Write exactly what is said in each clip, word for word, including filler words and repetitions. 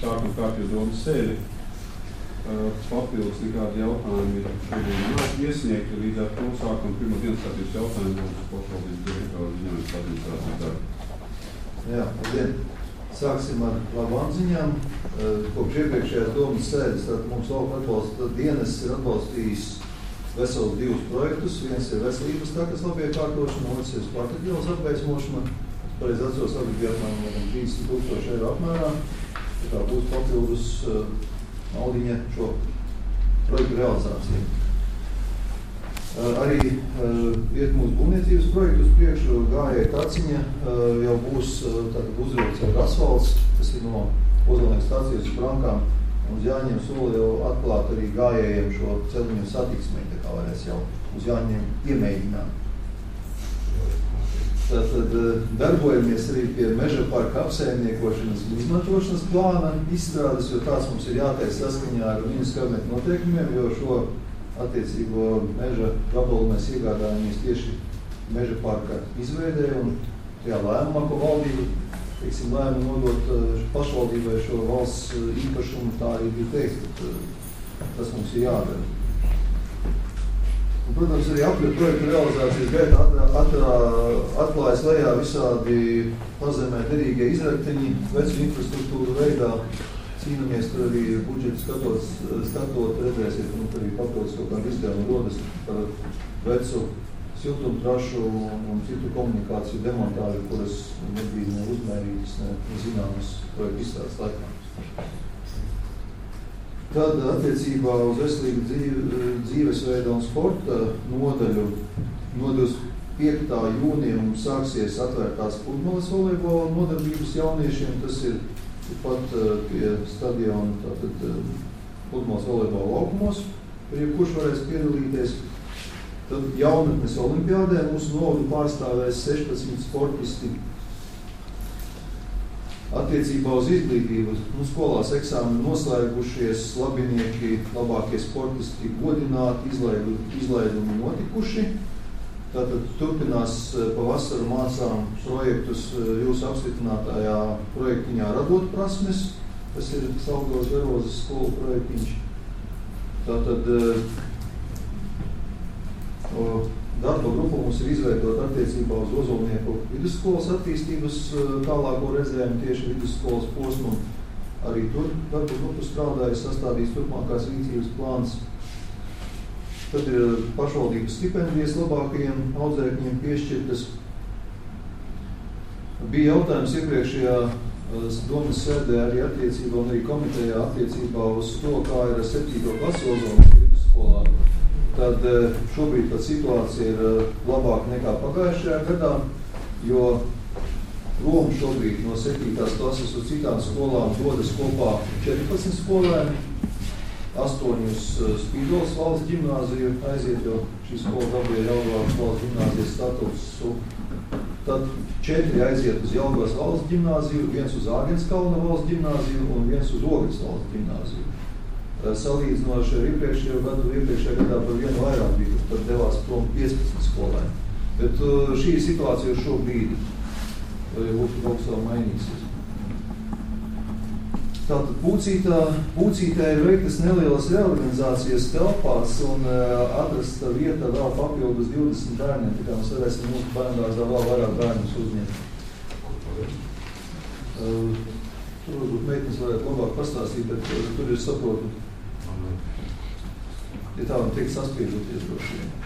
sākam kārtīgi domu sēdi. Papildus nekādi jautājumi ir šodien iesniegti, līdz ar to sākam pirmo dienas kārtības jautājumu mūsu pašvaldības direktora uzņēmības administrācijas darbu. Jā, labdien. Sāksim ar labām ziņām. Kopš iepriekšējās domas sēdes, tad mums lauka atbalsta dienas ir atbalstījis vesels divus projektus. Viens ir veselības takas labiekārtošana, otrs ir Spartakielas apgaismošana. Pareiz atceros, abi bija apmēram trīsdesmit tūkstoši eiro apmērā. Tā būs papildus uh, naudiņa šo projektu realizāciju. Uh, arī uh, iet mūsu būvniecības projektu uz priekšu, gājēja taciņa uh, jau būs uh, tātad uzvilkts ar asfalts, tas ir no Ozolnieku stācijas uz Brankām, un uz Jāņiem soli jau atklāt arī gājējiem šo celiņu satiksmē, tā kā varēs jau uz Jāņiem iemēģināt. Tātad darbojamies arī pie meža parka apsaimniekošanas un izmantošanas plāna izstrādes, jo tās mums ir jātaisa saskaņā ar ministru kabineta noteikumiem, jo šo attiecīgo meža gabalu mēs iegādājamies tieši meža parka izveidē, un tajā lēmumā, ko valdība, teiksim, lēmumu nodot pašvaldībai šo valsts īpašumu, tā arī bija teikt, ka tas mums ir jādara. Un, protams, arī apļu projektu realizācijas gaitā atklājas lejā visādi pazemē derīgie izrakteņi, vecu infrastruktūru veidā. Cīnamies, tur arī budžetu skatot, skatot redzēsiet, un arī papildus kaut kādu izdevumu rodas par vecu siltumtrašu un citu komunikāciju demontāžu, kuras nebija ne uzmērītas, ne, ne zināmas projektu izstādes laikā. Tad attiecībā uz veselīgu dzīve, dzīvesveidu un sporta nodaļu no divdesmit piektā jūnija mums sāksies atvērtās pludmales volejbola nodarbības jauniešiem. Tas ir pat pie stadiona tātad pludmales volejbola laukumos, kur jebkurš varēs piedalīties. Tad jaunatnes olimpiādē mūsu novadu pārstāvēs sešpadsmit sportisti. Attiecībā uz izglītību, nu, skolās eksāmeni noslēgušies, labinieki, labākie sportisti godināti, izlaidu, izlaidumi notikuši. Tātad turpinās pavasaru mācām projektus jūsu apstiprinātajā projektiņā Radot prasmes, tas ir Saugavas Garozes skolu projektiņš. Tātad o, darba grupa mums ir izveidota attiecībā uz Ozolnieku vidusskolas attīstības tālāko redzējumu tieši vidusskolas posmu. Arī tur darba grupa strādāja, sastādīs turpmākās rīcības plāns. Tad ir pašvaldības stipendijas labākajiem audzēkņiem piešķirtas. Bija jautājums iepriekšējā domas sēdē arī attiecībā un arī komitejā attiecībā uz to, kā ir ar septīto klasi Ozolnieku vidusskolā. Tad šobrīd tā situācija ir labāka nekā pagājušajā gadā, jo Roma šobrīd no septītās klases uz citām skolām dodas kopā četrpadsmit skolēni, astoņus Spīdolas valsts ģimnāziju aiziet, jo šī skola dabīja Jelgavas valsts ģimnāzijas statusu. Tad četri aiziet uz Jelgavas valsts ģimnāziju, viens uz Āgenskalna valsts ģimnāziju un viens uz Ogres valsts ģimnāziju. Salīdzinoši ar iepriekšējo gadu, iepriekšējā gadā par vienu vairāk bija, tad devās prom piecpadsmit skolēni. Bet šī situācija ir šobrīd, būtu kaut kas vēl mainīsies. Tātad Pūcītā, Pūcītā ir veiktas nelielas reorganizācijas telpās un atrasta vieta vēl papildus divdesmit bērniem, tikai mēs varēsim mūsu bērndārzā vēl vairāk bērnus uzņemt. Tur varbūt meitnes varētu labāk pastāstīt, bet tur ir saprotu, ja tā var teikt saspiežoties droši vien.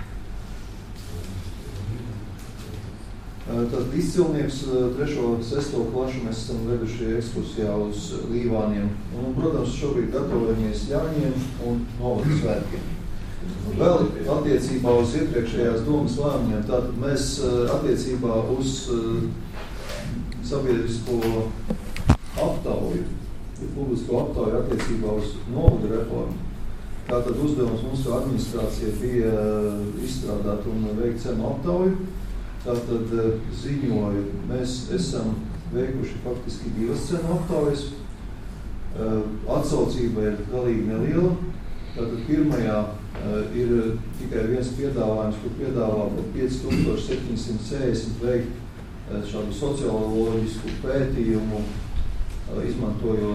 Tad izcilnieks trešo, sesto klašu mēs esam veduši ekskursijā uz Līvāniem. Un, protams, šobrīd gatavojamies Jāņiem un novadu svētkiem. Vēl attiecībā uz iepriekšējās domas lēmumiem, tātad mēs attiecībā uz sabiedrisko aptauju, ir publisko aptauju attiecībā uz novadu reformu. Tātad uzdevums mums kā administrācija bija izstrādāt un veikt cenu aptauju. Tātad ziņoju, mēs esam veikuši faktiski divas cenu aptaujas. Atsaucība ir galīgi neliela. Tātad pirmajā ir tikai viens piedāvājums, kur piedāvā par pieci tūkstoši septiņi simti sešdesmit veikt šādu socioloģisku pētījumu, izmantojot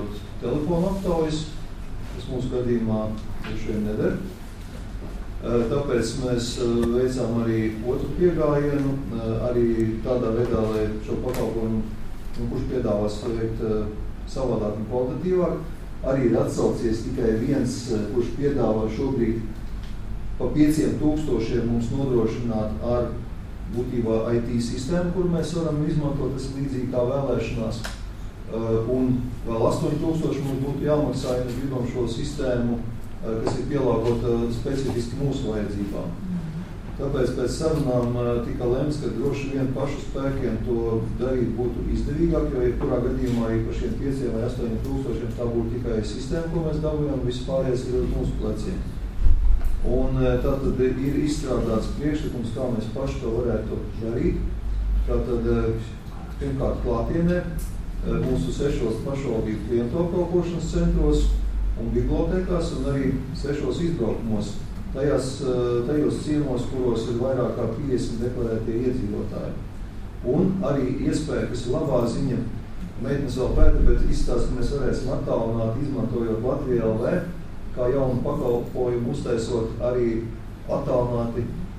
telefonu aptaujas, kas mūsu gadījumā šodien neder. Tāpēc mēs veicām arī otru piegājienu, arī tādā veidā, lai šo pakalpojumu, kurš piedāvās veikt savādāk un kvalitatīvāk, arī ir atsaucies tikai viens, kurš piedāvā šobrīd pa pieciem tūkstošiem mums nodrošināt ar būtībā I T sistēmu, kur mēs varam izmantot, tas līdzīgi kā vēlēšanās. Un vēl astoņi tūkstoši mums būtu jāmaksā, ja mēs gribam šo sistēmu, kas ir pielāgota specifiski mūsu vajadzībām. Tāpēc pēc sarunām tika lemts, ka droši vien pašu spēkiem to darīt būtu izdevīgāk, jo jebkurā gadījumā arī par šiem pieciem vai astoņiem tūkstošiem tā būtu tikai sistēma, ko mēs dabūjām, viss pārējais ir uz mūsu pleciem. Un tātad ir izstrādāts priekšlikums, kā mēs paši to varētu darīt. Tātad pirmkārt klātienē mūsu sešos pašvaldību klientu apkalpošanas centros un bibliotekās un arī sešos izbraukumos, tajās, tajos ciemos, kuros ir vairāk kā piecdesmit deklarētie iedzīvotāji. Un arī iespēja, kas ir labā ziņa, meitnes vēl pēta, bet izstāst, ka mēs varēsim attālināt, izmantojot Latvija L V, kā jaunu pakalpojumu uztaisot arī attālināti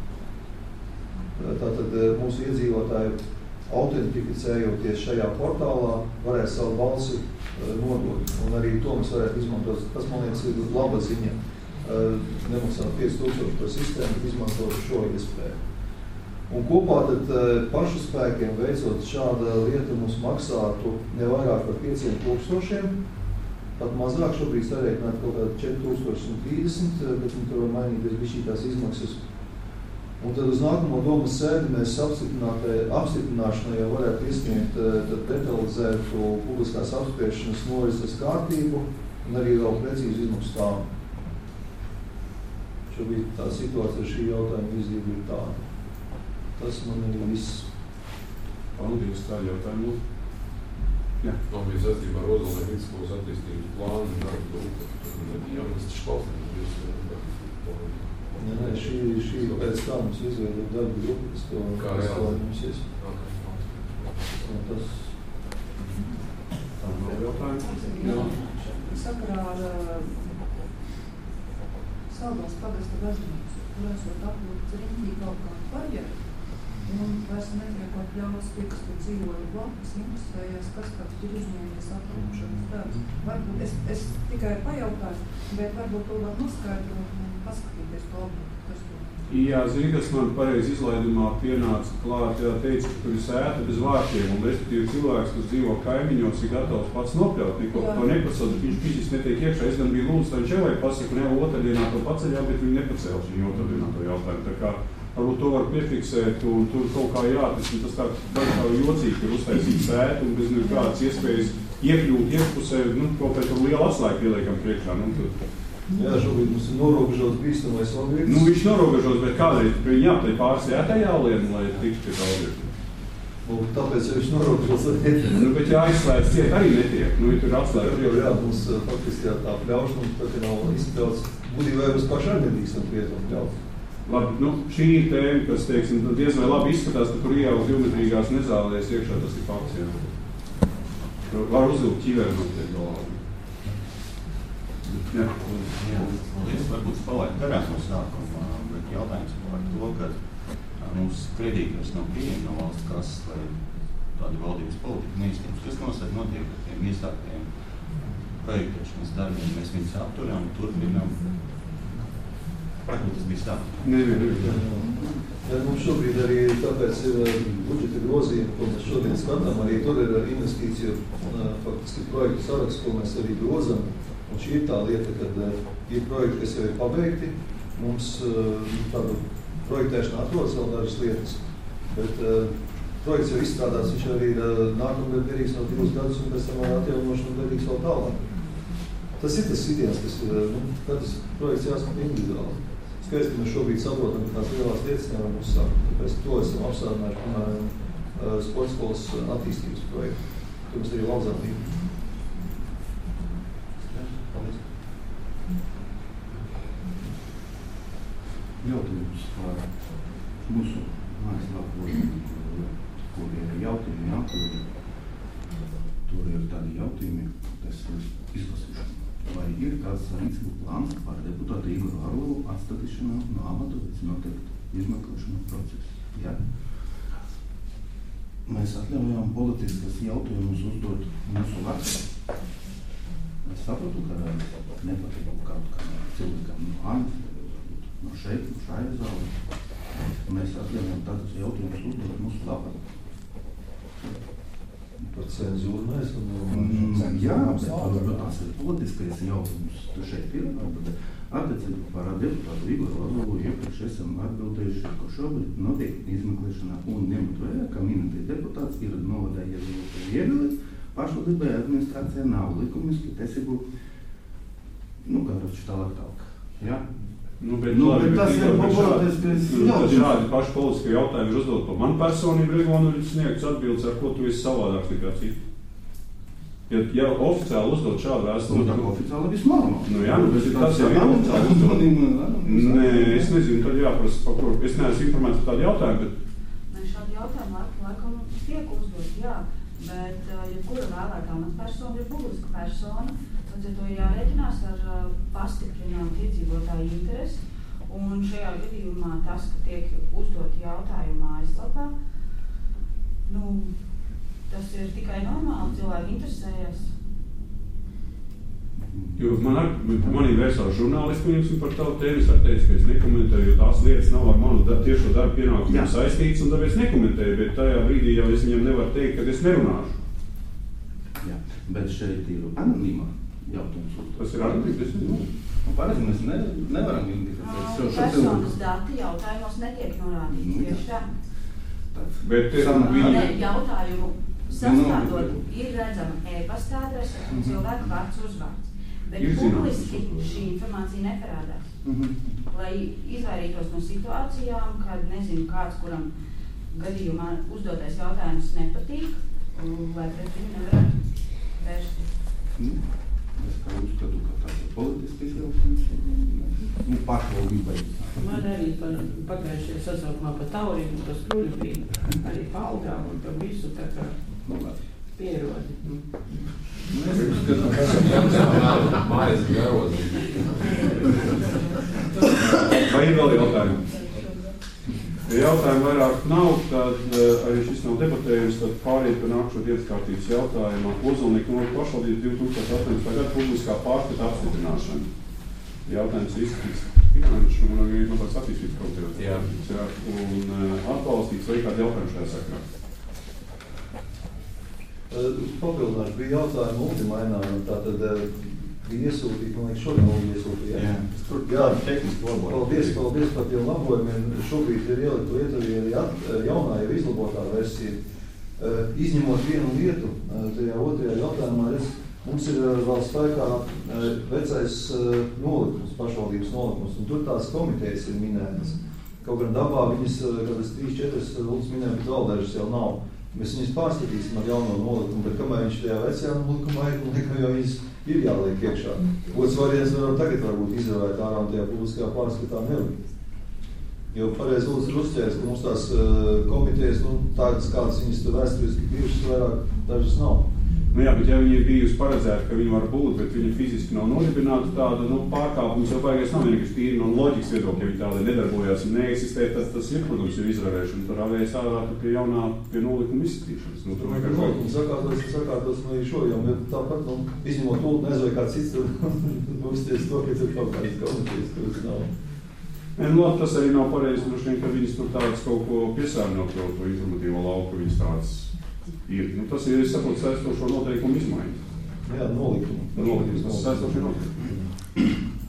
tātad mūsu iedzīvotāju autentificējoties šajā portālā, varēs savu balsi nodot. Un arī to mēs varētu izmantot. Tas, man liekas, ir laba ziņa. Nemaksāt pieci tūkstoši par sistēmu, izmantot šo iespēju. Un kopā tad pašu spēkiem veicot šāda lieta mums maksātu ne vairāk par pieciem tūkstošiem, pat mazāk šobrīd sarēķināt kaut kādā četri tūkstoši trīsdesmit, bet nu, tur var mainīties bišķītās izmaksas. Un tad uz nākamo domas sēdi mēs apstiprināšanai jau varētu iesniegt detalizētu publiskās apspriešanas norises kārtību un arī vēl precīzi izmaksu stāvu. Šobrīd tā situācija ar šī jautājuma virzība ir tāda. Tas man ir viss. Paldies, tā jautājumu. Jā. Tā bija saistībā ar Ozolē vidusskolas attīstības plānu un darbu grupu. Jā, mēs taču klausījāmies. Nē, nē, šī, šī pēc tā mums izveidot darbu grupu, kas to realizēsies. Un tas... Tā vēl jautājumi? Jā. Sakarā ar Salgās pagasta baznīcu, kur esot aplūkts riņķī kaut kādu barjeru, un vairs netiekot ļaus tie, kas tur dzīvoja blakus, interesējās, kas kāds ir uzņēmies aplūkšanas darbs. Varbūt es, es tikai pajautāju, bet varbūt to var noskaidrot un paskatīties to objektu, kas tur. Jā, zini, kas man pareizi izlaidumā pienāca klāt, jā, teica, ka tur ir sēta bez vārtiem, un respektīvi cilvēks, kas dzīvo kaimiņos, ir gatavs pats nopļaut, neko to nepasaka, viņš fiziski netiek iekšā. Es gan biju lūdzu, tā viņš jau vai pasaka, ne, otrdienā to paceļā, bet viņi nepacēl šī otrdienā to jautājumu. Tā kā varbūt to var piefiksēt, un tur kaut kā jāatris, un tas tā dažkārt jocīgi, ka uztaisīt sētu, un bez nekādas iespējas iekļūt iekšpusē, nu, kaut pēc tur liela atslēga pieliekam priekšā, nu, tur. Jā, šobrīd mums ir norobežots bīstamais objekts. Nu, viņš norobežots, bet kādreiz viņi jāptai pāris ētā jālien, lai tiktu pie tā objekta. Nu, tāpēc, ja viņš norobežots, tad netiek. Nu, bet jāizslēdz ciet arī netiek. Nu, ja tur atslēdz. Jā, jā, mums faktiski jā, tā pļaušana, tā kā nav izpļauts. Būtībā jau uz paši arī nedrīkstam prietam pļaut. Labi, nu, šī ir tēma, kas, teiksim, diez vai labi izskatās, ka tur ieaugs divmetrīgās nezālēs iekšā, tas ir fakts, jā. Var uzvilkt ķiveri no tiek galā. Jā. Jā, es varbūt palaidu garām no sākuma, bet jautājums par to, ka mums kredītors nav pieejami no valsts kases, lai tādi valdības politika neiztiems. Kas nosaka notiek ar tiem iestāktajiem projektēšanas darbiem? Mēs viņus apturam, turpinām. Varbūt tas bija stāv. Nē, nē, nē. Ja, mums šobrīd arī tāpēc ir budžeta grozījumi, ko mēs šodien skatām, arī tur ir investīciju faktiski projektu saraksts, ko mēs arī grozam. Un šī ir tā lieta, kad ir projekti, kas jau ir pabeigti. Mums tāda projektēšana atrodas vēl dažas lietas, bet uh, projekts jau izstrādāts, viņš arī ir uh, nākamgad derīgs no divus gadus, un pēc tam ar atjaunošanu derīgs vēl tālāk. Tas ir tas sitiens, kas ir, nu, katrs projekts jāskata individuāli. Skaidrs, ka mēs šobrīd saprotam, ka tās lielās lietas nevaram uzsākt. Tāpēc to esam apstādinājuši, piemēram, uh, sporta skolas attīstības projektu. Tur mēs arī laudzām līdzi. Jautājums par mūsu mājaslapu, kur ir jautājumi, jautājumi. tur ir tādi jautājumi, es izlasīšu. Vai ir kāds rīcību plāns par deputātu Igoru Arlovu atstatīšanu no amata pēc noteiktu izmeklēšanas procesu? Jā. Mēs atļaujam politiskas jautājumus uzdot mūsu vārdā. Es saprotu, ka nepatīk kaut kādam cilvēkam no amata, no šeit, no šajā zālē. Mēs atļaujam tādus jautājumus uzdot mūsu vārdā. Par cenzūru mēs un jā, bet tas ir politiskais jautājums. Tu šeit ir, attiecībā par deputātu Igoru Arlovu iepriekš esam atbildējuši, ka šobrīd notiek izmeklēšana un ņemot vērā, ka minētais deputāts ir novadā ievēlēts viedoklis, pašvaldībai administrācijā nav likumiski tiesību, nu, kāroči tālāk tālāk. Jā? Nu, bet, nu, labi, bet tas bet ir populāriskais jautājums. Šādi paši politiskie jautājumi ir uzdot par manu personību, Rigonu ir sniegts atbildes, ar ko tu esi savādāks nekā citi. Ja, ja oficiāli uzdot šādu vēstuli... Nu, tā oficiāli viss normāli. Nu jā, bet tas jau ir oficiāli uzdot. Nē, es nezinu, tad jāprasa, par ko... Es neesmu informēts par tādu jautājumu, bet... Nē, šādi jautājumi laikam, laikam tiek uzdot, jā. Bet, ja kura vēlētā amatpersona ir publiska persona, tad ja to ir jārēķinās ar pastiprināt iedzīvotāju interesi. Un šajā gadījumā tas, ka tiek uzdot jautājumā aizlapā, nu, tas ir tikai normāli, cilvēki interesējas. Jo man ar, manī vērsās žurnālisti, viņam par tavu tēmu, es ar teicu, ka es nekomentēju, jo tās lietas nav ar manu da, tiešo darbu pienākumu saistīts, un tāpēc nekomentēju, bet tajā brīdī jau es viņam nevaru teikt, ka es nerunāšu. Jā, bet šeit ir anonīma jautājums. Tas ir anonīms, es nezinu. Un pareizi mēs ne, nevaram identificēt šo personas dati jautājumos netiek norādīts, nu, tieši tā. Bet viņi... Ne, jautājumu sastādot ir redzama e-pasta adrese un cilvēku vārds uzvārds. Bet publiski šī informācija neparādās. Mm-hmm. Lai izvairītos no situācijām, kad nezinu kāds, kuram gadījumā uzdotais jautājums nepatīk, lai pret viņu nevarētu vērsties. Mm. Es kā uzskatu, ka tas ir politisks jautājums. Nu, pašvaldībai. Man arī pagājušajā sasaukumā par taurīnu, par skruļu bija, arī par algām un par visu tā kā pierodi. Es uzskatu, ka esam mājas garozīgi. Vai ir vēl jautājumi? Ja jautājumu vairāk nav, tad arī šis nav debatējums, tad pāriet par nākšo dienas kārtības jautājumā. Ozolnieku novads pašvaldības divi tūkstoši astoņpadsmitā gada publiskā pārskata apstiprināšana. Jautājums ir izskatīts finanšu un arī mazāks attīstības komitejos. Jā. Jā. Un atbalstīts vai kādi jautājumi šajā sakarā? Papildināšu, bija jautājumi ultimainā, tātad bija iesūtīt, man liekas, šodien vēl iesūtīt. Jā, jā. Tehniski labojumi. Paldies, paldies par tiem labojumiem. Šobrīd ir ielikt lieta arī jaunā, jau izlabotā versija. Izņemot vienu lietu, tajā otrajā jautājumā, es, mums ir vēl spēkā vecais nolikums, pašvaldības nolikums, un tur tās komitejas ir minētas. Kaut gan dabā viņas, kādas trīs, četras lūdzu minēja, bet vēl dažas jau nav. Mēs viņus pārskatīsim ar jauno nolikumu, bet kamēr viņš tajā vecajā nolikumā ir, un likam jau viņas ir jāliek iekšā. Otrs variants varam tagad varbūt izvēlēt ārā un tajā publiskajā pārskatā nelikt. Jo pareizi lūdzu ir uzķērs, ka mums tās uh, komitejas, nu, tādas kādas viņas tur vēsturiski bijušas vairāk, dažas nav. Nu jā, bet ja viņi ir bijusi paredzēta, ka viņi var būt, bet viņi fiziski nav nodibināti tāda, nu, pārkāpums jau baigais nav vienkārši tīri no loģikas viedokļa, ja viņi tāda nedarbojās un neeksistē, tas, tas ir, protams, ir izvarēšana. Tur avējas ārā pie jaunā, pie nolikuma izskatīšanas. Nu, tur vienkārši... Nolikuma sakārtos, sakārtos no arī šo, jo tāpat, nu, izņemot tūlīt nezvai kā cits, tur uzties to, ka tur kaut kādas komitejas, kuras nav. Nē, nu, tas arī nav pareizi, droši vien, ka viņas tur tādas kaut ko piesārņot to, to informatīvo lauku, viņas tādas ir. Nu, tas ir, es saprotu, saistošo noteikumu izmaiņas. Jā, nolikuma. Nolikums, tas saistošie noteikumi.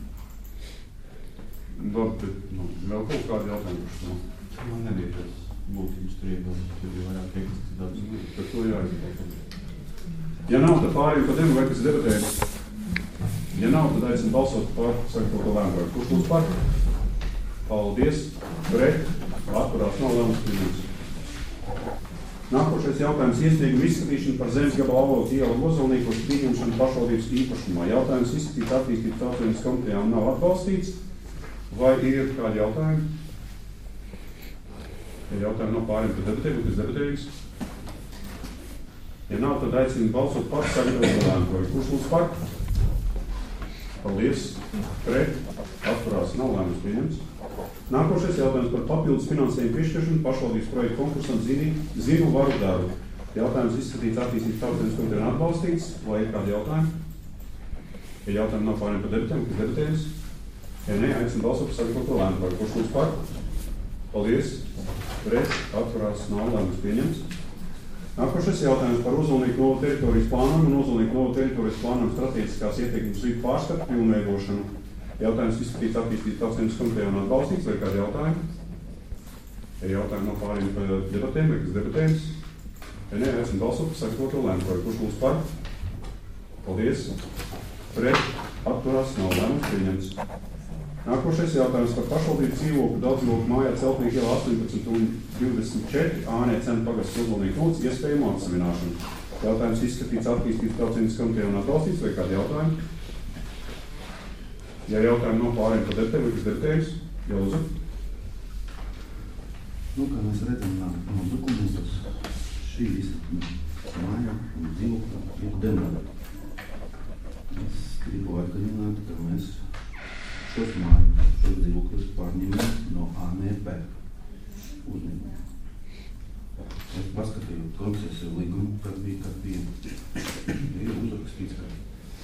Labi, bet, nu, vēl kaut kādi jautājumi par šo? Man nebija tas būtības triebās, tad bija vairāk teksts daudz. Par to jāizpildīt. Ja nav, tad pārējiem par demo, vai kas debatējas? Ja nav, tad aicinu balsot par, saka kaut ko lēmumu. Kurš lūdzu par? Paldies. Pret. Atturās nav lēmums pieņemts. Nākošais jautājums iesniegumu izskatīšanu par zemes gabalu Avotu ielu Ozolniekos pieņemšanu pašvaldības īpašumā. Jautājums izskatīt attīstības tautsvienas komitejām nav atbalstīts. Vai ir kādi jautājumi? Ja jautājumi nav pārējiem, tad debatē, būtu debatējums. Ja nav, tad aicinu balsot par sagatavotu lēmumu. Kurš lūdz par? Paldies. Pret. Atturās. Nav lēmums pieņemts. Nākošais jautājums par papildus finansējumu piešķiršanu pašvaldības projektu konkursam zinu varu darbu. Jautājums izskatīts attīstības tautienes komitejā un atbalstīts. Vai ir kādi jautājumi? Ja jautājumi nav pārējiem par debatēm, kas debatējas? Ja ne, aicinu balsot par sagatavotu lēmumu. Kurš lūdz par? Paldies. Pret. Atturās. Nav lēmums pieņemts. Nākošais jautājums par Ozolnieku novu teritorijas plānumu un Ozolnieku novu teritorijas plānumu strateģiskās ietekmes uz vidu pārskatu pilnveidošanu. Jautājums izskatīts attīstības tautienes komitejā un atbalstīts. Vai kādi jautājumi? Ja jautājumi nav pārējiem par debatēm, vai kas debatējas? Ja ne, esmu balsot par sagatavoto lēmumu. Kurš lūdz par? Paldies. Pret. Atturās. Nav lēmums pieņemts. Nākošais jautājums par pašvaldību dzīvokļu daudzdzīvokļu mājā Celtnieku ielā astoņpadsmit un divdesmit četri Ānē Cenu pagasts Ozolnieku nots iespējamu atsavināšanu. Jautājums izskatīts attīstības tautienes komitejā un atbalstīts. Vai kādi jautājumi? Ja jautājumi nav pārējiem par debatēm, vai kas debatējas? Jā, lūdzu. Nu, kā mēs redzam no dokumentus, šī visa māja un dzīvokļa ir demolēta. Es gribu atgādināt, ka mēs šos māju, šos dzīvokļus pārņemam no A N P uzņēmuma. Es paskatīju koncesiju līgumu, kad bija, kad bija, ir uzrakstīts, ka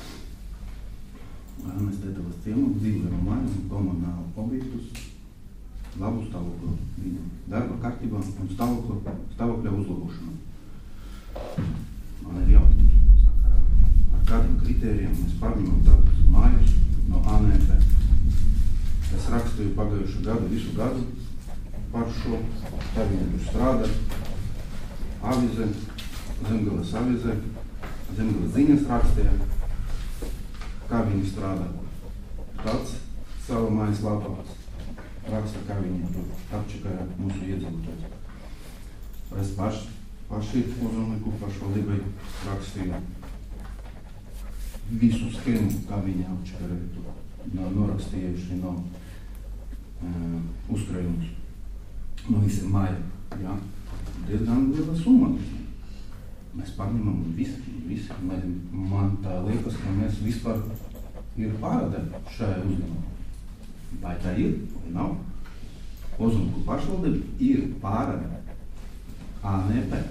mēs Tetavas ciemu dzīvojam māju un komunālu objektus labu stāvokļu vīdu, darba kārtībā un stāvokļu, stāvokļa uzlabošanu. Man ir jautājums sakarā, ar kādiem kritērijiem mēs pārņemam tādus mājus no A N P. Es rakstīju pagājušu gadu, visu gadu par šo, tā viņa tur strādā, avize, Zemgales avize, Zemgales ziņas rakstīja, kā viņi strādā. Tāds savu mājas lapā raksta, kā viņi tur apčekāja mūsu iedzīvotājus. Es paš, paši Ozolnieku pašvaldībai rakstīju visu schēmu, kā viņi apčekāja tur. No, norakstījuši no uh, uzkrājumus no visiem mājām. Jā, diezgan liela summa. Mēs pārņemam visi, visi. Man tā liekas, ka mēs vispār ir pārādā šajā uzņēmumā. Vai tā ir, vai nav? Ozolnieku pašvaldība ir pārādā A N P.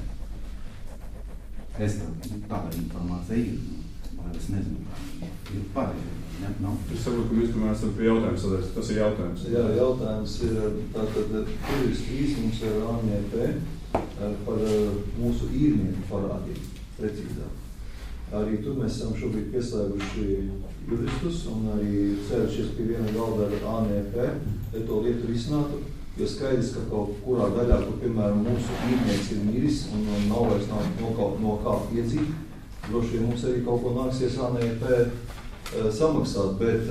Es tā, tāda informācija ir, vai es nezinu, kā ir pārādā. Ja, no. Es saprotu, ka mēs tomēr esam pie jautājums sadaļas. Tas ir jautājums. Jā, jautājums ir, tātad, tur ir strīsums ar A N P par mūsu īrnieku parādību, precīzāk. Arī tur mēs esam šobrīd pieslēguši juristus un arī sēdušies pie viena galda ar A N P, lai to lietu risinātu, jo skaidrs, ka kaut kurā daļā, kur, piemēram, mūsu īrnieks ir miris un nav vairs nav no, kaut, no kā iedzīt, droši vien mums arī kaut ko nāksies A N P samaksāt, bet,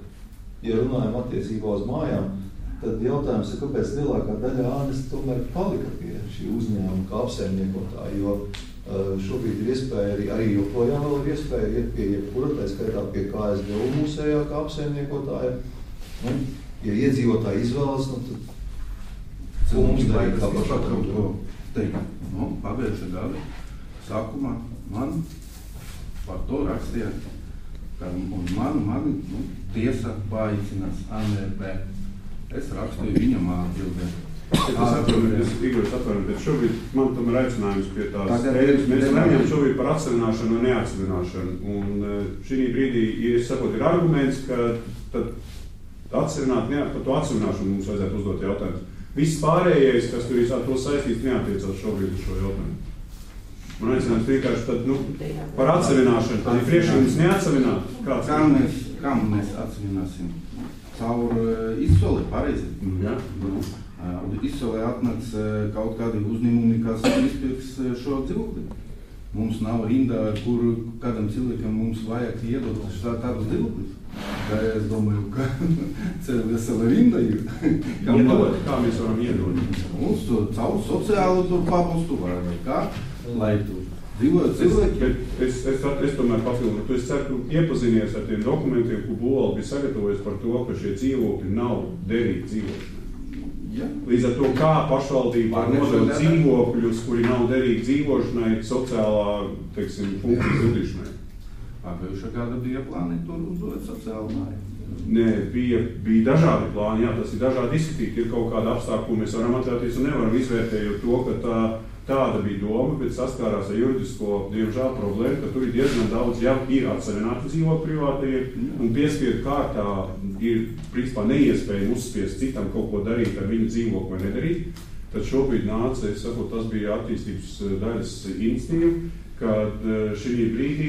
ja runājam attiecībā uz mājām, tad jautājums ir, kāpēc lielākā daļa ānes tomēr palika pie šī uzņēmuma kā apsaimniekotāja, jo šobrīd ir iespēja, arī, arī joprojām vēl ir iespēja iet pie jebkura, tā skaitā pie K S D U mūsējā kā apsaimniekotāja. Nu, ja iedzīvotāji izvēlas, nu tad ko mums darīt kā pašvaldību? Teikt, nu, pagājušā gada sākumā man par to rakstīja, un man, man nu, tiesa paaicinās A N P. Es rakstīju viņam atbildē. Es atvaru, es Igors atvaru, bet šobrīd man tomēr aicinājums pie tās tēmas. Mēs runājam šobrīd par atsavināšanu un neatsavināšanu. Un šī brīdī, ja es saprotu, ir arguments, ka tad atsavināt, ne, par to atsavināšanu mums vajadzētu uzdot jautājumus. Viss pārējais, kas tur ir ar to saistīts, neatiecās šobrīd uz šo jautājumu. Man aicinājums vienkārši tad, nu, par atsavināšanu. Tad ir priekšlikums neatsavināt. Kāds kā mēs, kā mēs atsavināsim? Caur uh, izsoli, pareizi. Jā. Uh, izsolē atnāks uh, kaut kādi uzņēmumi, kas izpirks uh, šo dzīvokli. Mums nav rindā, kur kādam cilvēkam mums vajag iedot tādu dzīvokli. Tā es domāju, ka vesela rinda ir. Iedot, kā mēs varam iedot? Mums to caur sociālu tur pabalstu vai kā, lai tu dzīvot cilvēki. Bet es, es, es tomēr papildu, tu es ceru, ka iepazinies ar tiem dokumentiem, ko Bola bija sagatavojis par to, ka šie dzīvokļi nav derīgi dzīvokļi. Ja. Līdz ar to, kā pašvaldība var nodot dzīvokļus, kuri nav derīgi dzīvošanai, sociālā, teiksim, funkciju pildīšanai. Pagājušā gada bija plāni tur uzbūvēt sociālu māju. Nē, bija, bija dažādi plāni, jā, tas ir dažādi izskatīti, ir kaut kāda apstākļa, mēs varam atļauties un nevaram izvērtējot to, ka tā, tāda bija doma, bet saskārās ar juridisko, diemžēl, problēmu, ka tur ir diezgan daudz, jau ir atsevināti dzīvokļi privātajiem, un piespiedu kārtā ir, principā, neiespējami uzspiest citam kaut ko darīt ar viņu dzīvokli vai nedarīt. Tad šobrīd nāca, es saprotu, tas bija attīstības daļas institīva, kad šī brīdī,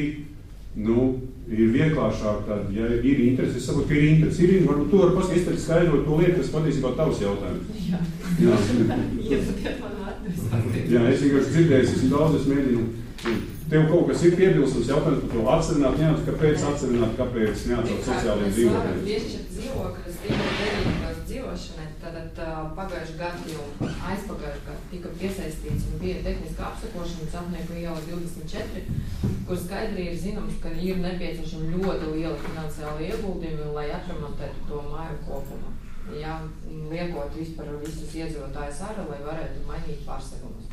nu, ir vienkāršāk, tad, ja ir interesi, es saprotu, ka ir interesi. Ir, varbūt tu vari paskaidrot skaidrot to lietu, kas patiesībā tavs jautājums. Jā. Jā. Iepatiet manu adresi. Jā, es vienkārši dzirdēju, es daudz, es mēģinu. Tev kaut kas ir piebilstams jautājums par to atsevināt, neatcot, kāpēc atsevināt, kāpēc neatcot sociālajiem dzīvokļiem. Mēs varam piešķirt dzīvokļus tikai derīgos dzīvošanai, tad pagājuši gadu jau aizpagājuši gadu tika piesaistīts un bija tehniska apsakošana Celtnieku iela divdesmit četri, kur skaidri ir zināms, ka ir nepieciešami ļoti liela finansiāla ieguldījumi, lai atremontētu to māju kopumā. Jā, liekot vispār visus iedzīvotājus ārā, lai varētu mainīt pārsegumus.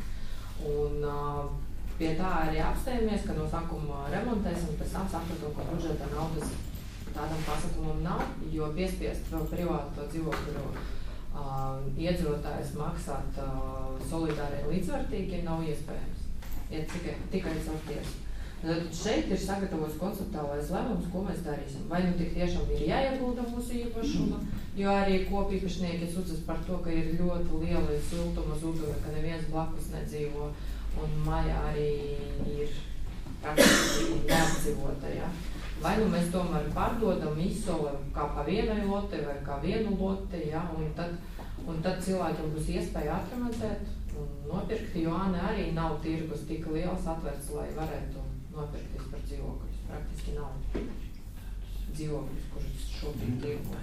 Un uh, pie tā arī apstējamies, ka no sākuma remontēsim, pēc tam sapratam, ka budžeta naudas tādam pasākumam nav, jo piespiest vēl privāto dzīvokļu uh, iedzīvotājus maksāt uh, solidāri līdzvērtīgi nav iespējams. Ja tikai, tikai caur tiesu. Tad šeit ir sagatavots konceptuālais lēmums, ko mēs darīsim. Vai nu tik tiešām ir jāiegulda mūsu īpašuma, jo arī kopīpašnieki sūdzas par to, ka ir ļoti liela siltuma zudumi, ka neviens blakus nedzīvo, un mājā arī ir praktiski neapdzīvota. Ja? Vai nu mēs tomēr pārdodam izsoli kā pa vienai lote vai kā vienu lote, ja? un, tad, un tad cilvēkiem būs iespēja atremontēt un nopirkt, jo Āne arī nav tirgus tik liels atvērts, lai varētu nopirkt vispār dzīvokļus. Praktiski nav dzīvokļus, kurus šobrīd tirgo.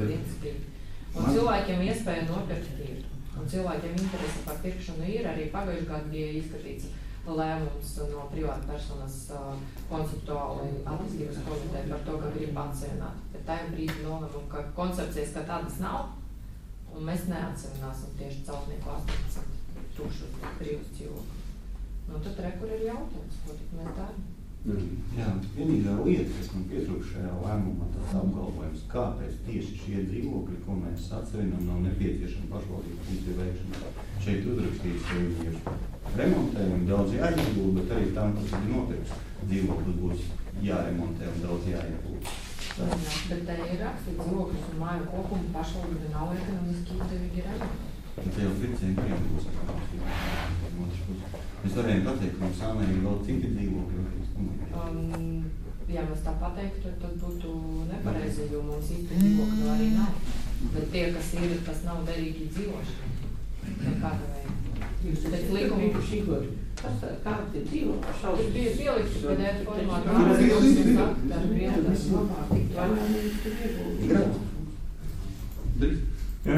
Un cilvēkiem iespēja nopirkt tirgu. Un cilvēkiem interesi par pirkšanu ir. Arī pagājušajā gadā bija izskatīts lēmums no privāta personas uh, konceptuāli attīstības komiteja par to, ka grib atsevināt. Bet tajā brīdī nolēmām, ka koncepcijas kā tādas nav, un mēs neatsevināsim tieši Celtnieku astoņdesmit tūkstošus brīvus dzīvokļus. Nu, tad re, kur ir jautājums, ko tik mēs darām? Jā, vienīgā lieta, kas man pietrūkst šajā lēmumā, tāds apgalvojums, kāpēc tieši šie dzīvokļi, ko mēs atsevinām, nav nepieciešami pašvaldību funkciju veikšanai. Šeit uzrakstīts, ka viņi ir remontējumi, daudz jāiegulda, bet arī tam, kas ir nopirks dzīvokļi, būs jāremontē un daudz jāiegulda. Jā, bet te ir rakstīts dzīvokļus un māju kopumu pašvaldību nav ekonomiski izdevīgi remontēt. Te jau pircēji kriem būs mēs varējām pateikt, ka mums Ānē ir vēl citi dzīvokļi. Um, ja mēs tā pateiktu, tad būtu nepareizi, jo mums īsti dzīvokļu arī nav. Bet tie, kas ir, tas nav derīgi dzīvošana. Nekāda veida. Jūs esat likumi šīkot. Kas tā, kāda ir dzīvokļa? Šausmas. Ir bija pielikts pēdējā formā. Jā,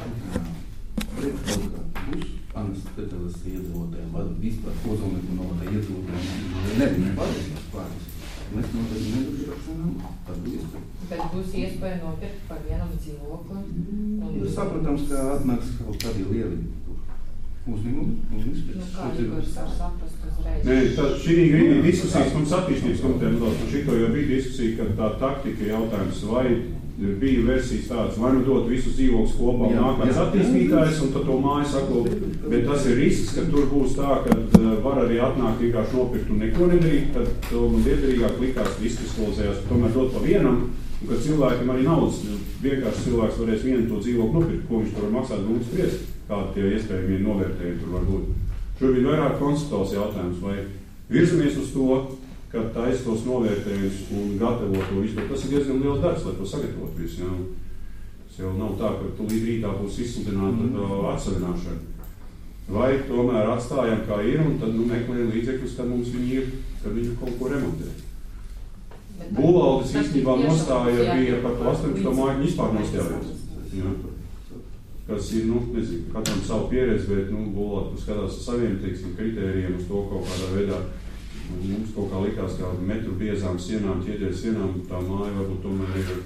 Būs anestetas iedzīvotājiem, vai vispār Ozolnieku novada iedzīvotājiem, nebija pareizās plānas. Mēs noteikti nedrošināsim, tad būs iespēja. Bet būs iespēja nopirkt par vienam dzīvokli. Un... Ir saprotams, ka atnāks kaut kādi lieli uzņēmumi un vispār. Nu, kā Igors var saprast uzreiz? Nē, tad šī ir diskusijas mums attīstības komitejā, un šito jau bija diskusija, ka tā taktika jautājums, vai bija versijas tādas, vai nu dot visus dzīvokļus kopā un nākās attīstītājs un tad to māju saklūt, bet tas ir risks, ka tur būs tā, ka var arī atnākt vienkārši nopirkt un neko nedarīt, tad to man liederīgāk likās izkristalizējās, tomēr dot pa vienam, un ka cilvēkam arī naudas, vienkārši cilvēks varēs vienu to dzīvokli nopirkt, ko viņš tur var maksāt, būtu spriest, kādi tie iespējami novērtējumi tur var būt. Šobrīd vairāk konceptuāls jautājums, vai virzamies uz to, ka taisa tos novērtējums un gatavo to visu. Tas ir diezgan liels darbs, lai to sagatavot visu. Jā. Tas jau nav tā, ka tu līdz rītā būs izsludināta mm. atsavināšana. Vai tomēr atstājam kā ir un tad nu, meklējam līdzekļus, kad mums viņi ir, kad viņi kaut ko remontē. Būvvaldes īstenībā nostāja bija par to astoņpadsmito māju vispār nostājās. Kas ir, nu, nezinu, katram savu pieredzi, bet, nu, Būvvalde skatās uz saviem, teiksim, kritērijiem uz to kaut kādā veidā. Mums kaut kā likās, kā metru biezām sienām, ķieģeļu sienām, tā māja varbūt tomēr ir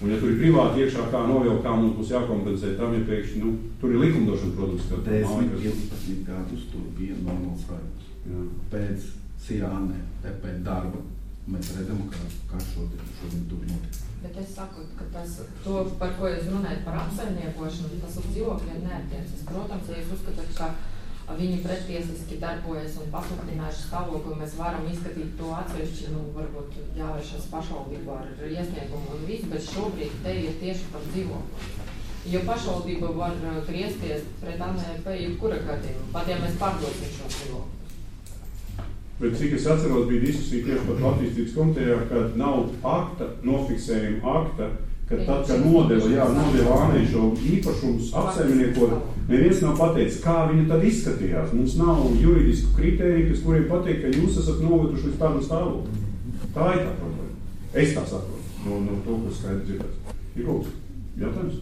Un ja tur ir privāti iekšā, kā novilkt, kā mums būs jākompensē tam, ja pēkšņi, nu, tur ir likumdošana, protams, ka desmit, piecpadsmit gadus tur bija normāls skaidrs. Pēc Sirānē, pēc darba, mēs redzam, kā, kā šodien, šodien tur notiek. Bet es saku, ka tas, to, par ko jūs runājat par apsaimniekošanu, tas uz dzīvokļiem neatiecas. Protams, ja jūs uzskatāt, ka viņi prettiesiski darbojas un pasliktinājuši stāvokli, mēs varam izskatīt to atsevišķi, nu, varbūt jāvēršas pašvaldību ar iesniegumu un visu, bet šobrīd te ir tieši par dzīvokli. Jo pašvaldība var griezties pret A N P jebkura gadījuma, pat ja mēs pārdosim šo dzīvokli. Bet cik es atceros, bija diskusija tieši par attīstības komitejā, kad nav akta, nofiksējuma akta, ka tad, kad nodeva, jā, nodeva Ānei šo īpašumus apsaimniekot, neviens nav pateicis, kā viņa tad izskatījās. Mums nav juridisku kritēriju, kas kuriem pateikt, ka jūs esat noveduši līdz tādu stāvokli. Tā ir tā problēma. Es tā saprotu, no, no to, kas skaidri dzirdēts. Ir kaut kas jautājums?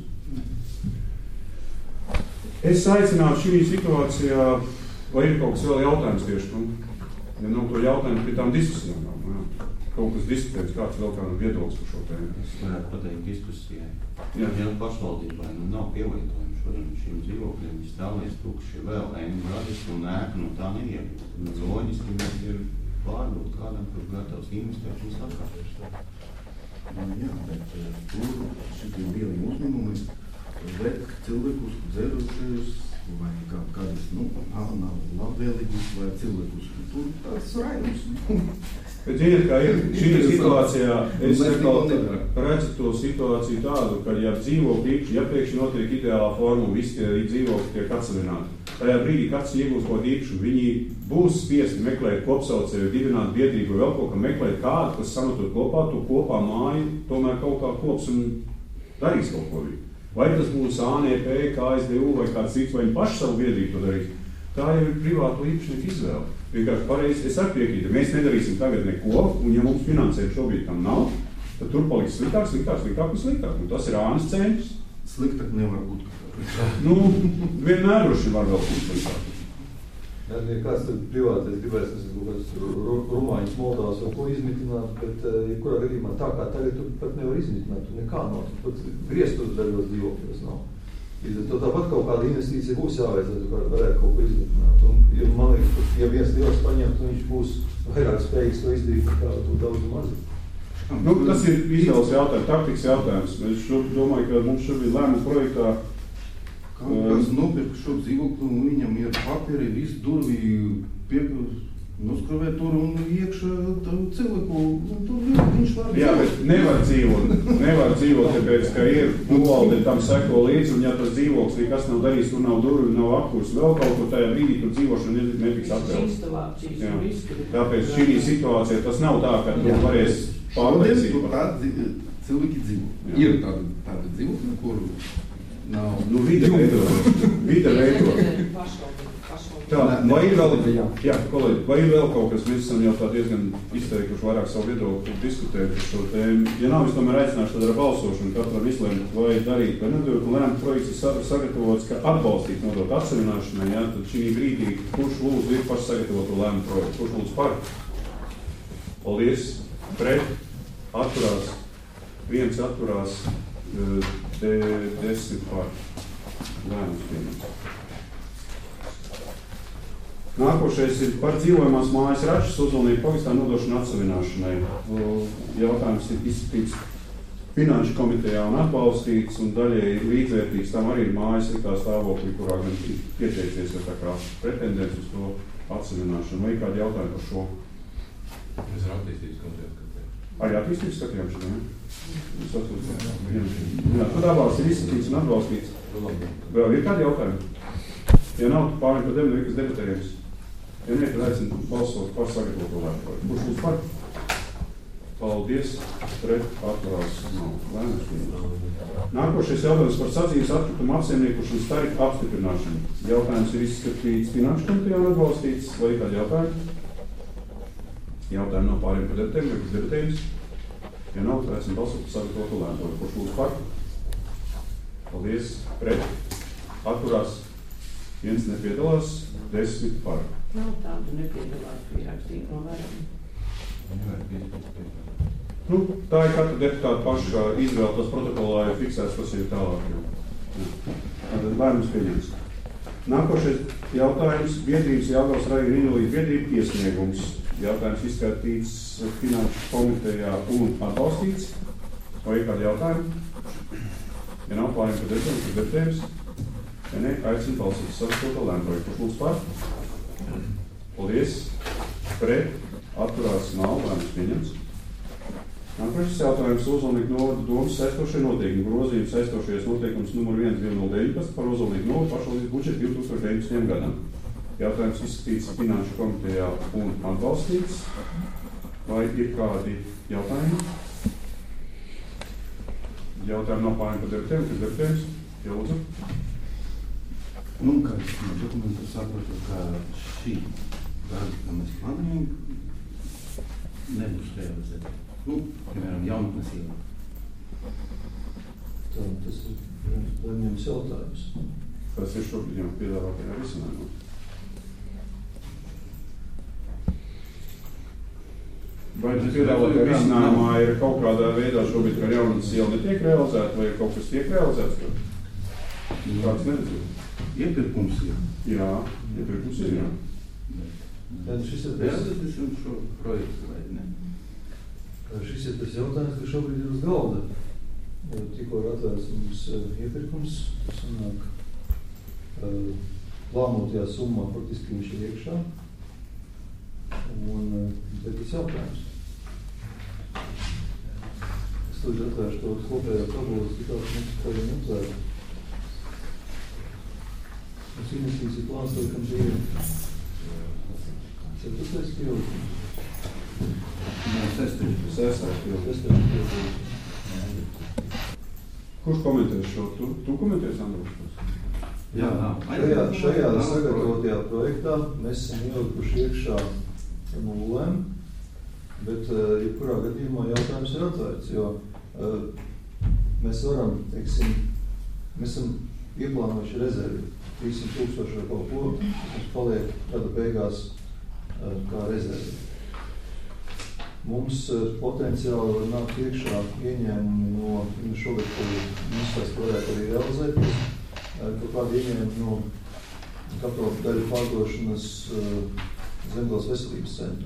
Es aicinātu šī situācijā, vai ir kaut kas vēl jautājums tieši, nu, ja nav to jautājumu, pie tām diskusijām nav. Jā. Kaut kas diskutējums, kāds vēl kādam viedoklis par šo tēmu. Es varētu pateikt diskusijai. Jā. Ja pašvaldībai nu nav pielietojumi šodien šīm dzīvokļiem, viņi stāvēs tukši vēl ēnu gadus un ēku no tā neiegūt. Loģiski mēs ir pārdot kādam, kur gatavs investēt un sakārtot. Jā, bet tur šitiem lieliem uzņēmumiem liek cilvēkus dzērušies vai kā, kādas, nu, nav labvēlīgus vai cilvēkus. Tur tāds raidums. Bet ziniet, kā ir šī situācijā, es redzu to situāciju tādu, ka ja dzīvokļi, ja pēkšņi notiek ideālā forma un visi tie dzīvokļi tiek atsavināti, tajā brīdī kāds iegūs kaut īpašumu, viņi būs spiesti meklēt kopsaucēju, dibināt biedrību vai vēl kaut kā meklēt kādu, kas samatot kopā, to kopā māju, tomēr kaut kā kops un darīs kaut ko viņu. Vai tas būs A N P, K S D U vai kāds cits, vai viņi paši savu biedrību to darīs. Tā jau ir privātu īpašnieku izvēle. Vienkārši pareizi, es arī piekrītu, mēs nedarīsim tagad neko, un ja mums finansēt šobrīd tam nav, tad tur paliks sliktāk, sliktāk, sliktāk un sliktāk. Un tas ir ānas centrs. Sliktāk nevar būt. Nu, vienmēr droši var vēl būt sliktāk. Ja, ja kāds tad privātais gribēs, es kaut kāds rumāņus Moldavas vai ko izmitināt, bet ja kurā gadījumā tā kā tagad tu pat nevar izmitināt, tu nekā nav, tu pat griestos daļos dzīvokļos nav. To tāpat kaut kāda investīcija būs jāveic, lai tu varētu kaut ko izmitināt. Un, ja, man liekas, ja viens liels paņemt, viņš būs vairāk spējīgs to izdarīt, kā tu daudz mazi. Nu, tas ir izvēles jautājums, taktikas jautājums. Es domāju, ka mums šobrīd lēmumu projektā Kāds nopirka šo dzīvokli un viņam ir papiri, visu durvi piepilst, noskrāvēt tur un iekšā cilvēku, un tur viņš var dzīvot. Jā, bet nevar dzīvot, nevar dzīvot, tāpēc, ka ir novalde tam seko līdzi, un ja tas dzīvoklis nekas nav darījis, tur nav durvi, nav apkurs, vēl kaut ko tajā brīdī, tur dzīvošana netiks atvēlts. Tāpēc šī situācija, tas nav tā, ka tu varēs pārliecīt. Tur tādi cilvēki dzīvo. Ir tādi, tādi dzīvokļi, kur nav. Nu, vide veido. Vide veido. Tā, vai ir vēl, jā, kolēģi, vai ir vēl kaut kas, mēs esam jau tā diezgan izteikuši vairāk savu viedokli diskutēt par šo tēmu. Ja nav, es tomēr aicināšu tad ar balsošanu, katram izlēmt, vai darīt, vai nedarīt, un lēmumu projekts ir sagatavots, ka atbalstīt nodot atsavināšanai, jā, tad šī brīdī, kurš lūdzu ir paši sagatavot to lēmumu projektu, kurš lūdzu par? Paldies, pret, atturās, viens atturās, de, desmit par lēmums pieņems. Nākošais ir par dzīvojamās mājas račas uzvalnību pagastā nodošanu atsavināšanai. Jautājums ir izskatīts finanšu komitejā un atbalstīts, un daļai līdzvērtīgs tam arī ir mājas sliktā stāvoklī, kurā gan pieteicies vai tā kā pretendents uz to atsavināšanu. Vai kādi jautājumi par šo? Mēs ar attīstības komitejā skatījām. Arī attīstības skatījām šo, ne? Mēs atbalstījām. Jā, tad abās ir izskatīts un atbalstīts. Vēl ir kādi jautājumi? Ja nav, tu pārējiem par demni, kas debatējies. Ja ne, tad aicinu balsot par sagatavotu lēmumu. Kurš būs par? Paldies, pret, atturās, nav. Lēmums pieņemts. Nākošais jautājums par sadzīves atkritumu apsaimniekošanas tarifu apstiprināšanu. Jautājums ir izskatīts finanšu komitejā un atbalstīts. Vai kādi jautājumi? Jautājumi nav pārējiem par debatēm, vai kas debatējums? Ja nav, tad aicinu balsot par sagatavotu lēmumu. Kurš būs par? Paldies, pret, atturās, viens nepiedalās, desmit par. Nav tādu nepiedalās, ka ierakstīja no vairāk. Nevar piespēc piedalās. Nu, tā ir katra deputāta paša izvēle, tas protokolā ir fiksēts, kas ir tālāk. Tātad lēmums pieņems. Nākošais jautājums. Biedrības Jelgavas rajona invalīdu biedrība iesniegums. Jautājums izskatīts Finanšu komitejā un atbalstīts. Vai ir kādi jautājumi? Ja nav pārējiem par deputēm, par deputēms, ja ne, aicinu balsot saskatot lēmumu projektu. Kurš lūdzu par? Paldies. Pret. Atturās nav. Lēmums pieņemts. Nākošais jautājums. Ozolnieku novada domas saistošie noteikumi. Grozījums saistošajos noteikums numur viens divi nulle deviņpadsmit par Ozolnieku novadu pašvaldības budžetu divi tūkstoši deviņpadsmitajam gadam. Jautājums izskatīts Finanšu komitejā un atbalstīts. Vai ir kādi jautājumi? Jautājumi nav pārējiem par deputēm, kas deputēms? Jā, lūdzu. Nu, kā es no dokumentu saprotu, ka šī gada, ka mēs plānojam, nebūs realizēta. Nu, piemēram, jaunatnes iela. Tā, tas ir lemjams jautājums. Tas ir šobrīd jau piedāvātajā risinājumā. Vai tas piedāvātajā risinājumā ir kaut kādā veidā šobrīd, ka jaunatnes iela netiek realizēta, vai kaut kas tiek realizēts? Kāds neredzēt? Iepirkums ir. Jā, iepirkums ir, jā. Tad šis ir tas, realizēsim šo projektu, vai ne? Šis ir tas jautājums, ka šobrīd ir uz galda. Tikko ir atvērts mums iepirkums, sanāk, plānotajā summā faktiski viņš ir iekšā. Un tad tas jautājums. Es lūdzu atvēršu to kopējā tabulas, tikās mums kādiem atvērtu. Mums investīcija plāns to, kam bija ceturtais pielikums. Nē, sestais. Sestais pielikums. Sestais pielikums. Kurš komentēs šo? Tu, tu komentēs, Andrūs? Jā, nav. Šajā, šajā sagatavotajā projektā mēs esam ielikuši iekšā nulēm, bet uh, jebkurā gadījumā jautājums ir atvērts, jo uh, mēs varam, teiksim, mēs esam ieplānojuši rezervi trīssimt tūkstoši vai kaut ko, mums paliek gada beigās uh, kā rezervi. Mums uh, potenciāli var nākt iekšā ieņēmumi no, no šogad, ko mums tas varētu arī realizēties, uh, kaut kādi ieņēmumi no kapitāla daļu pārdošanas uh, Zemgales veselības centrā.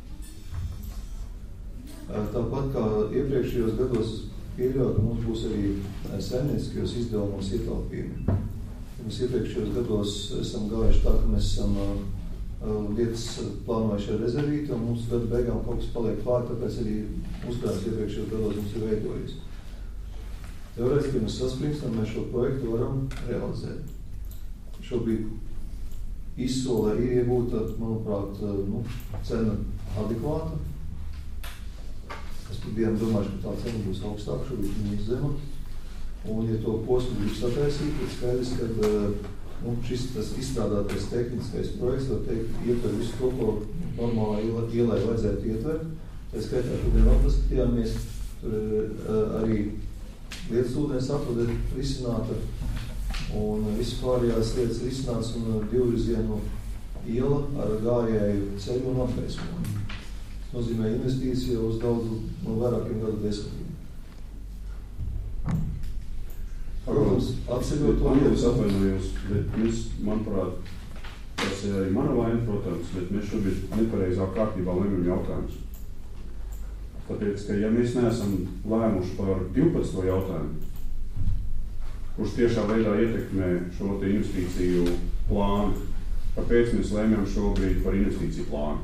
Tāpat kā iepriekšējos gados pieļauju, ka mums būs arī saimnieciskajos izdevumos ietaupījumi. Mēs iepriekšējos gados esam gājuši tā, ka mēs esam uh, lietas plānojuši ar rezervīti, un mums gada beigām kaut kas paliek klāt, tāpēc arī uzkrājums iepriekšējos gados mums ir veidojies. Teorētiski, ja mēs saspringstam, mēs šo projektu varam realizēt. Šobrīd izsolē ir iegūta, manuprāt, nu, cena adekvāta. Es pat bijām domājuši, ka tā cena būs augstāka, šobrīd viņa ir zema. Un, ja to posmu grib sataisīt, tad skaidrs, ka nu, šis tas izstrādātais tehniskais projekts, var teikt, ietver visu to, ko normālā ielai vajadzētu ietvert. Tā skaitā šodien vēl paskatījāmies, tur uh, arī lietas ūdens atvade risināta. Un visu pārējās lietas risināts un divvirzienu iela ar gājēju ceļu un apgaismojumu. Tas nozīmē investīciju uz daudz no vairākiem gadu desmitiem. Protams, atceļot to lietas atvainojos, bet mēs, manuprāt, tas ir arī mana vaina, protams, bet mēs šobrīd nepareizā kārtībā lemjam jautājumus. Tāpēc, ka ja mēs neesam lēmuši par divpadsmito jautājumu, kurš tiešā veidā ietekmē šo te investīciju plānu, kāpēc mēs lēmjam šobrīd par investīciju plānu?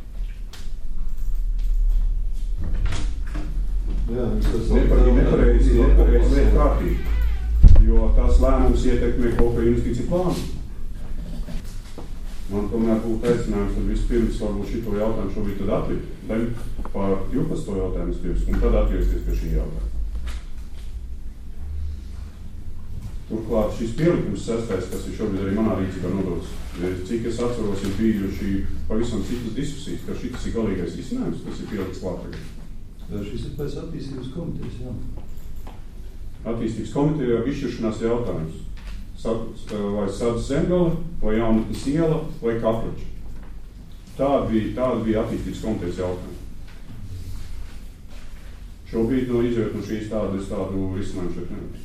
Jā, Nepareizi, nepareizi, nepareizi lieta kārtība, jo tās lēmums ietekmē kaut kā investīciju plānu. Man tomēr būtu aicinājums, tad vispirms varbūt šito jautājumu šobrīd tad atlikt, lemt par divpadsmito jautājumu vispirms, un tad atgriezties pie šī jautājuma. Turklāt šis pielikums sestais, kas ir šobrīd arī manā rīcībā nodots, cik es atceros, ir bijuši pavisam citas diskusijas, ka šis ir galīgais risinājums, kas ir pieliks klāt tagad. Šis ir pēc attīstības komitejas, jā. Attīstības komitejā izšķiršanās jautājums. Vai Sādas Zemgale, vai Jaunatnes iela, vai Kaprača. Tāda bija, tāda bija attīstības komitejas jautājuma. Šobrīd no izjūt no šīs tādu, tādu risinājumu šeit nevar.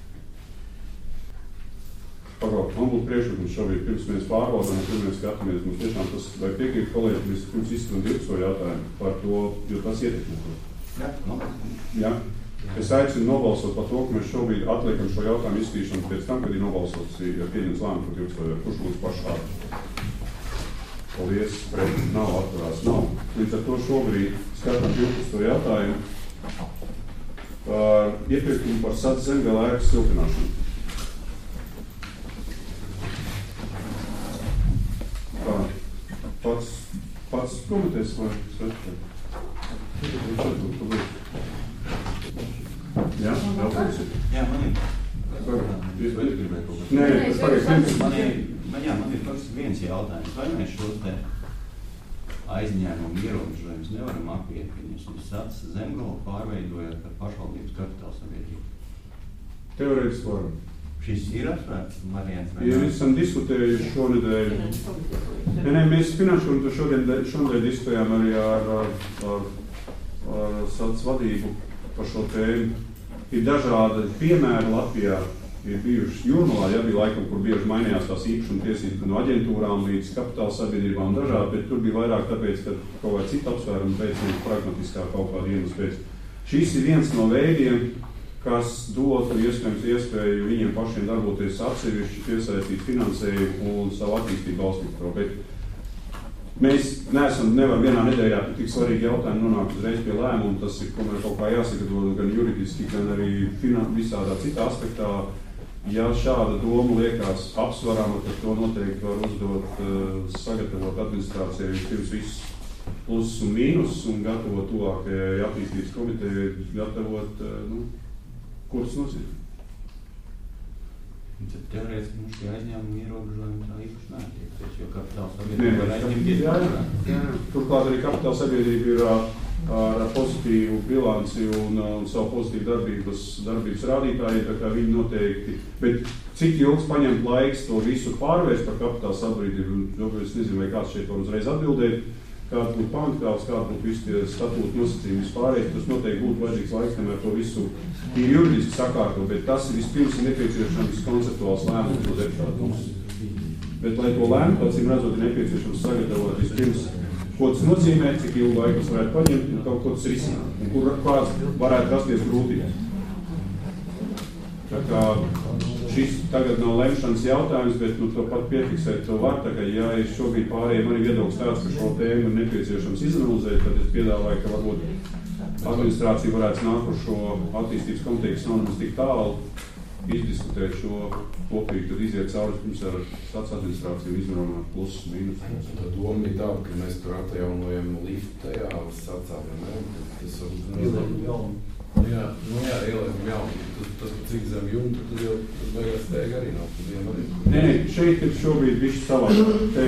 Pagaut, man būtu priekšlikums šobrīd, pirms mēs pārbaudām un pirms mēs skatāmies, mums tiešām tas, vai piekrīt kolēģi, mēs pirms izskatām divpadsmito jautājumu par to, jo tas ietekmē to. Jā, no. Jā. Es aicinu nobalsot par to, ka mēs šobrīd atliekam šo jautājumu izskatīšanu pēc tam, kad ir nobalsots, ja pieņems lēmumu par divpadsmito jautājumu. Kurš lūdzu pašā? Paldies, pret, nav atturās, nav. Līdz ar to šobrīd skatām divpadsmito jautājumu par iepirkumu par Sats Zemgala ēkas siltināšanu. Tā, pats, pats komitejas vai svečē? Jā, jautājums ir. Jā, man ir. Jūs vai gribētu kaut kas? Nē, tas pagaid, man ir, man, jā, man ir pats viens jautājums. Vai mēs šos te aizņēmumu ierobežojumus nevaram apiet, ka jūs Sats Zemgala pārveidojot par pašvaldības kapitāla sabiedrību? Teorētiski varam. Šis ir atvērts variants? Ja mēs esam diskutējuši šonedēļ, nē, nē, mēs finanšu komitejā šodien, šonedēļ diskutējām arī ar, ar, ar, ar Sats vadību par šo tēmu. Ir dažādi piemēri Latvijā, ir bijuši Jūrmalā, ja bija laikam, kur bieži mainījās tās īpašuma tiesības no aģentūrām līdz kapitāla sabiedrībām dažādi, bet tur bija vairāk tāpēc, ka kaut vai cita apsvēruma pēc, pragmatiskā kaut kāda iemesla pēc. Šis ir viens no veidiem, kas dotu iespējams iespēju viņiem pašiem darboties atsevišķi, piesaistīt finansējumu un savu attīstību balstīt to. Bet mēs neesam, nevar vienā nedēļā par tik svarīgi jautājumu nonākt uzreiz pie lēmumu, tas ir, ko mēs kaut kā jāsagatavo gan juridiski, gan arī finan, visādā citā aspektā. Ja šāda doma liekas apsvarama, tad to noteikti var uzdot, uh, sagatavot administrācijai vispirms visus plusus un mīnus un gatavot tuvākajai attīstības komitejai, gatavot, uh, nu, kurus nozīmē. Tad teorētiski mums šie aizņēmumi ierobežojumi tā īpaši neatiekties, jo kapitāla sabiedrība var aizņemties pašā. Turklāt arī kapitāla sabiedrība ir ar, ar pozitīvu bilanci un, un savu pozitīvu darbības, darbības rādītāju, tā kā viņi noteikti, bet cik ilgs paņemt laiks to visu pārvērst par kapitāla sabiedrību, jo es nezinu, vai kāds šeit var uzreiz atbildēt, kāds būtu pamatkārs, kāds būtu visi tie statūti nosacījumi vispārējais, tas noteikti būtu vajadzīgs laiks, kamēr to visu ir juridiski sakārto, bet tas ir vispirms nepieciešams konceptuāls lēmums no deputātu puses. Bet, lai to lēmumu, acīm redzot, ir nepieciešams sagatavot vispirms, ko tas nozīmē, cik ilgu laiku tas varētu paņemt un kaut ko tas risināt, un kur kāds varētu rasties grūtības. Tā kā šis tagad nav lemšanas jautājums, bet nu, to pat piefiksēt to var, tā kā ja ir šobrīd pārējiem arī viedoklis tāds, ka šo tēmu ir nepieciešams izanalizēt, tad es piedāvāju, ka varbūt administrācija varētu nākt par šo attīstības komiteju, kas nav nemaz tik tālu, izdiskutēt šo kopīgi, tad iziet cauri pirms ar Sats administrāciju izmērām plusus un mīnus. Tā doma bija tāda, ka mēs tur atjaunojam liftu tajā uz Satsām, ne? Tas var Nu jā, nu jā, ieliekam jaunu. Tas, tas cik zem jumta, tad jau tas beigās teiga arī nav. Arī. Nē, nē, šeit ir šobrīd višķi savādāk. Te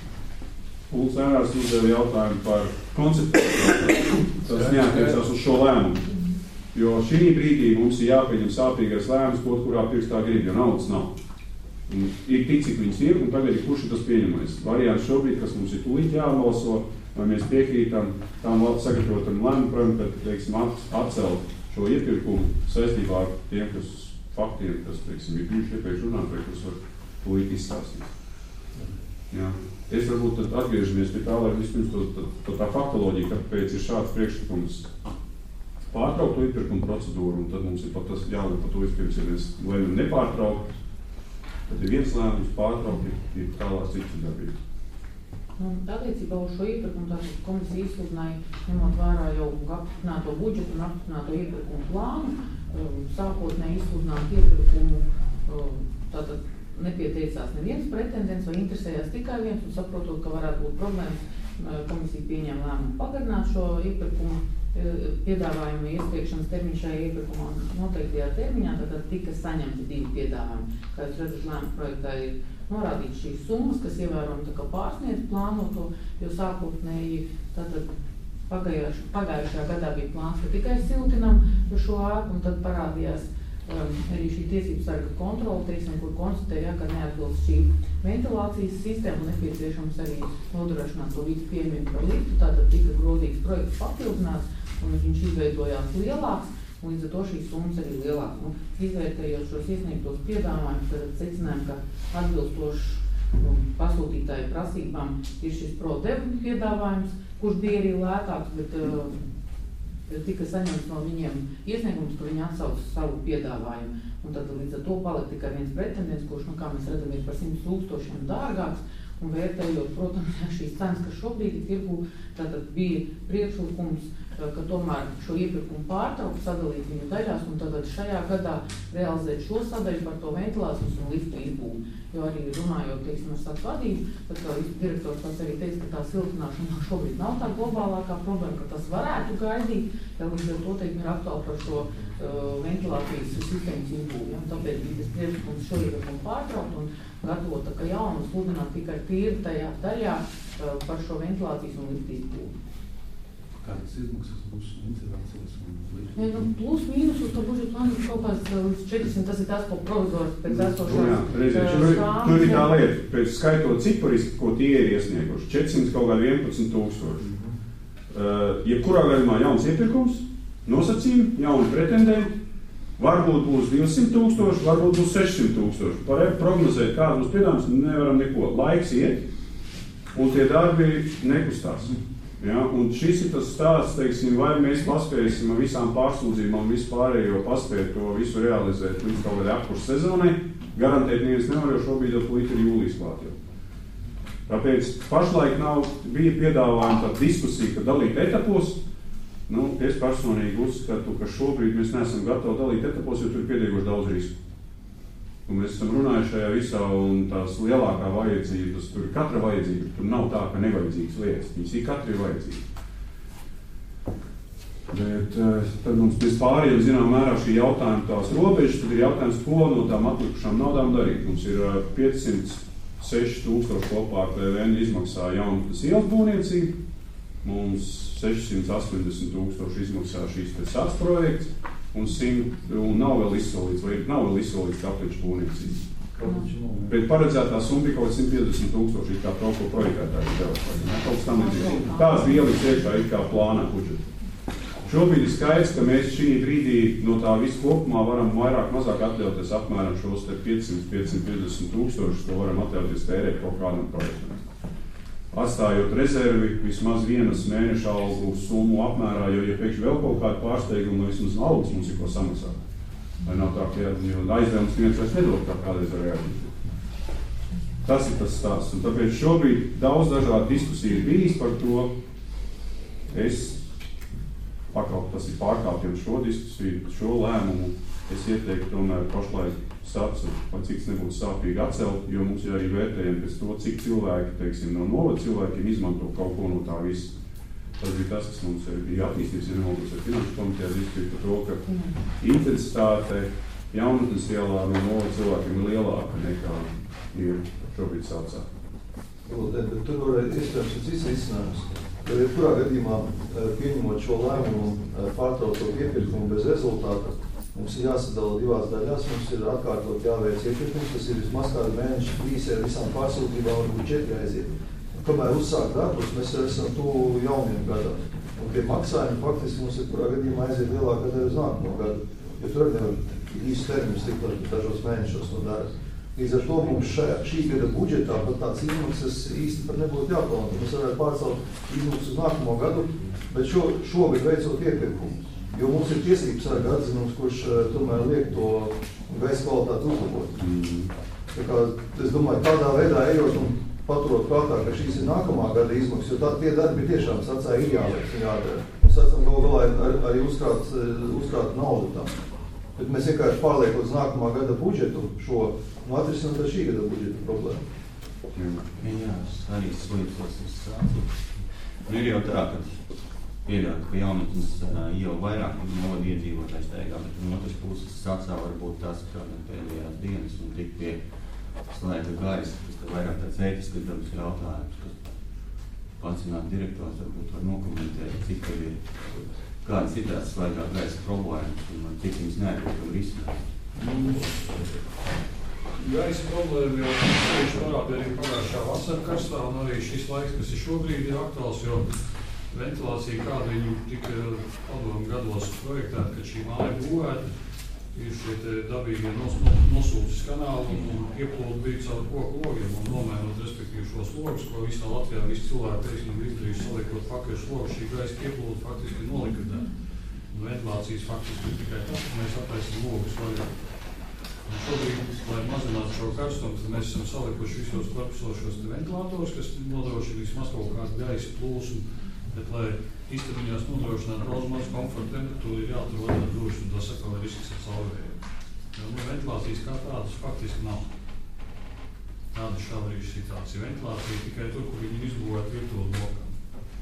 Ulds Ērārs uzdeva jautājumu par konceptu. Tas neatiecās uz šo lēmumu. Jo šī brīdī mums ir jāpieņem sāpīgais lēmums, kaut kurā pirkstā grib, jo naudas nav. Un ir tik, cik viņas ir, un tagad ir kurš ir tas pieņemais. Variants šobrīd, kas mums ir tūlīt jābalso, vai mēs piekrītam tām sagatavotam lēmumu, ka, teiksim, atcelt šo iepirkumu saistībā ar tiem, kas faktiem, kas, teiksim, ir bijuši iepriekš runāt, vai kas var tūlīt izstāstīt. Jā. Es varbūt tad atgriežamies pie tā, lai vispirms to, to, to tā faktoloģija, kāpēc ir šāds priekšlikums pārtraukt to iepirkumu procedūru, un tad mums ir pat tas jālēm par to vispirms, ja mēs lēmam nepārtraukt, tad ir viens lēmums pārtraukt, ir, ir tālāk citas darbības. Un attiecībā uz šo iepirkumu tātad komisija izsludināja, ņemot vērā jau apstiprināto budžetu un apstiprināto iepirkumu plānu, sākotnēji izsludināt iepirkumu, tātad nepieteicās neviens pretendents vai interesējās tikai viens, un saprotot, ka varētu būt problēmas, komisija pieņēma lēmumu pagarināt šo iepirkumu piedāvājumu iespriekšanas termiņu šajā iepirkumā noteiktajā termiņā, tad tika saņemti divi piedāvājumi. Kā jūs redzat, lēmumu projektā ir norādīt šīs summas, kas ievērojami tā kā pārsniedz plānoto, jo sākotnēji tātad pagājuši, pagājušajā gadā bija plāns, ka tikai siltinam šo ēku, un tad parādījās um, arī šī tiesības sarga kontrola, teiksim, kur konstatēja, ka neatbilst šī ventilācijas sistēma un nepieciešams arī nodrošināt to visu piemību par liftu, tātad tika grozīts projekts papildināts, un viņš izveidojās lielāks, un līdz ar to šīs summas arī lielākas. Nu, izvērtējot šos iesniegtos piedāvājumus, tad secinājām, ka atbilstoši nu, pasūtītāju prasībām ir šis ProDev piedāvājums, kurš bija arī lētāks, bet uh, tika saņemts no viņiem iesniegums, ka viņi atsauc savu piedāvājumu. Un tad līdz ar to palika tikai viens pretendents, kurš, nu, kā mēs redzam, ir par simt tūkstošiem dārgāks. Un vērtējot, protams, šīs cenas, kas šobrīd ir tirgū, tātad bija priekšlikums, ka tomēr šo iepirkumu pārtraukt, sadalīt viņu daļās un tātad šajā gadā realizēt šo sadaļu par to ventilācijas un liftu izbūvi. Jo arī runājot, teiksim, ar sāku vadību, tad kā direktors pats arī teica, ka tā siltināšana šobrīd nav tā globālākā problēma, ka tas varētu gaidīt, ja līdz ar to, teiksim, ir aktuāli par šo uh, ventilācijas sistēmas izbūvi. Ja? Tāpēc bija tas priekšlikums šo iepirkumu pārtraukt un gatavot tā kā jaunu sludināt tikai tīri tajā daļā uh, par šo ventilācijas un liftu izbūvi. Kādas izmaksas būs ventilācijas un liftu? Ja, nu, plus mīnus uz to budžetu plānu kaut kāds līdz četrsimt, tas ir tas, ko provizors pēc esošās Jā, reizē, uh, tur ir tā lieta, pēc skaitot cipariski, ko tie ir iesnieguši, četrsimt kaut kādi vienpadsmit tūkstoši. Mm-hmm. uh, jebkurā gadījumā jauns iepirkums, nosacījumi, jauni pretendenti, varbūt būs divsimt tūkstoši, varbūt būs sešsimt tūkstoši. Par prognozēt, kāds būs piedāvājums, nevaram neko. Laiks iet, un tie darbi nekustās. Ja, un šis ir tas stāsts, teiksim, vai mēs paspēsim ar visām pārsūdzībām, vispārējo paspēt to visu realizēt līdz kaut kādai apkurss sezonai. Garantēt neviens nevar, jo šobrīd jau plīt ir jūlijas klāt jau. Tāpēc pašlaik nav, bija piedāvājuma tāda diskusija, ka dalīt etapos. Nu, es personīgi uzskatu, ka šobrīd mēs neesam gatavi dalīt etapos, jo tur ir pietiekoši daudz risku. Un mēs esam runājuši šajā visā, un tās lielākā vajadzība, tas tur ir katra vajadzība, tur nav tā, ka nevajadzīgas lietas, viņas ir katra vajadzība. Bet tad mums pēc pārējiem, zinām, mērā šī jautājuma tās robežas, tad ir jautājums, ko no tām atlikušām naudām darīt. Mums ir piecsimt seši tūkstoši kopā ar P V N izmaksā Jaunatnes ielas būvniecība, mums sešsimt astoņdesmit tūkstoši izmaksā šīs te sāc projekts, un, simt, un nav vēl izsolīts, vai nav vēl izsolīts kapliču būvniecības. Bet paredzētā summa bija kaut simt piecdesmit tūkstoši, kā kaut ko projektētāji devuši. Kaut kas tam līdzīgs. Tāds bija ieliks iekšā it kā plānā budžeta. Šobrīd ir skaidrs, ka mēs šī brīdī no tā visu kopumā varam vairāk mazāk atļauties apmēram šos te piecsimt līdz piecsimt piecdesmit tūkstošus, ko varam atļauties tērēt kaut kādam projektam. Atstājot rezervi vismaz vienas mēneša algu summu apmērā, jo, ja pēkšņi vēl kaut kādu pārsteigumu, no vismaz algas mums ir ko samaksāt. Vai nav tā, ka aizdevums viens vairs nedod kā kādreiz var reaģēt. Tas ir tas stāsts. Un tāpēc šobrīd daudz dažādu diskusiju ir bijis par to. Es pakaut, tas ir pārkāpjums šo diskusiju, šo lēmumu. Es ieteiktu tomēr pašlaik sacu, vai cik nebūtu sāpīgi atcelt, jo mums ir arī vērtējumi pēc to, cik cilvēki, teiksim, no novada cilvēkiem izmanto kaut ko no tā visa. Tas bija tas, kas mums bija attīstības, ja nemaldos ar finanšu komitejā diskutēt par to, ka intensitāte Jaunatnes ielā no novada cilvēkiem ir lielāka nekā ir šobrīd saucā. Bet tur var iespējams ir cits risinājums. Jo jebkurā gadījumā pieņemot šo lēmumu pārtraucot iepirkumu bez rezultāta, mums ir jāsadala divās daļās, mums ir atkārtot jāveic iepirkums, tas ir vismaz kādu mēnešu trīs ar visām pārsūtībām, varbūt četri aiziet. Kamēr uzsāk darbus, mēs esam tuvu jauniem gadam. Un tie maksājumi faktiski mums ir kurā gadījumā aiziet lielākā daļa uz nākamo gadu, jo tur nevar īsti termiņus tikt dažos mēnešos no darba. Līdz ar to mums šajā, šī gada budžetā pat tāds izmaksas īsti pat nebūtu jāplāno. Mēs varētu pārcelt izmaksas uz nākamo gadu, bet šo, šogad veicot iepirkumu. Jo mums ir tiesības sarga atzinums, kurš uh, tomēr liek to gaisa kvalitāti uzlabot. Mm. Tā kā, es domāju, tādā veidā ejot un paturot prātā, ka šīs ir nākamā gada izmaksas, jo tā, tie darbi tiešām sacāja ir jāliek un jādara. Mēs sacām galu galā ar, arī uzkrāt, uzkrāt naudu tam. Bet mēs vienkārši pārliekot uz nākamā gada budžetu šo un atrisināt ar šī gada budžeta problēmu. Jā, arī slīpstos uz sācu. Nu, ir jau tā, ka pieļaut, ka Jaunatnes jau vairāk novada iedzīvotājs teigā, bet no otras puses sācā var būt tās, ka pēdējās dienas un tik pie slēga gaisa, tas te vairāk tāds ētisks dabas jautājums, kas pacināt direktors varbūt var nokomentēt, cik tad ir kādas ir tās slēgā gaisa problēmas un cik viņas neatkārtam risināt. Gaisa problēma jau tieši parāda arī pagājušā vasara karstā un arī šis laiks, kas ir šobrīd, ir aktuāls, jo ventilācija, kāda viņu tika padomu gados projektēta, kad šī māja būvēta, ir šie te dabīgie nos, nosūces kanāli un, un ieplūdi bija caur koku logiem un nomērot, respektīvi, šos logus, ko visā Latvijā visi cilvēki teiksim izdarījuši saliekot pakaļ logus, šī gaisa ieplūdi faktiski nolikvidēta. Un ventilācijas faktiski ir tikai tas, ka mēs attaisam logus vaļā. Un šobrīd, lai mazinātu šo karstumu, tad mēs esam salikuši visos korpusošos ventilatorus, kas nodrošina vismaz kaut kādu gaisa plūsmu, bet, lai īstenībā nodrošinātu daudz maz komforta temperatūru, ir jāatrod ar dušu, un tas atkal ir risks ar caurvēju. Jo nu, ventilācijas kā tādas faktiski nav. Tāda šāvrīša situācija. Ventilācija tikai tur, kur viņi izbūvēt virtuāli lokam.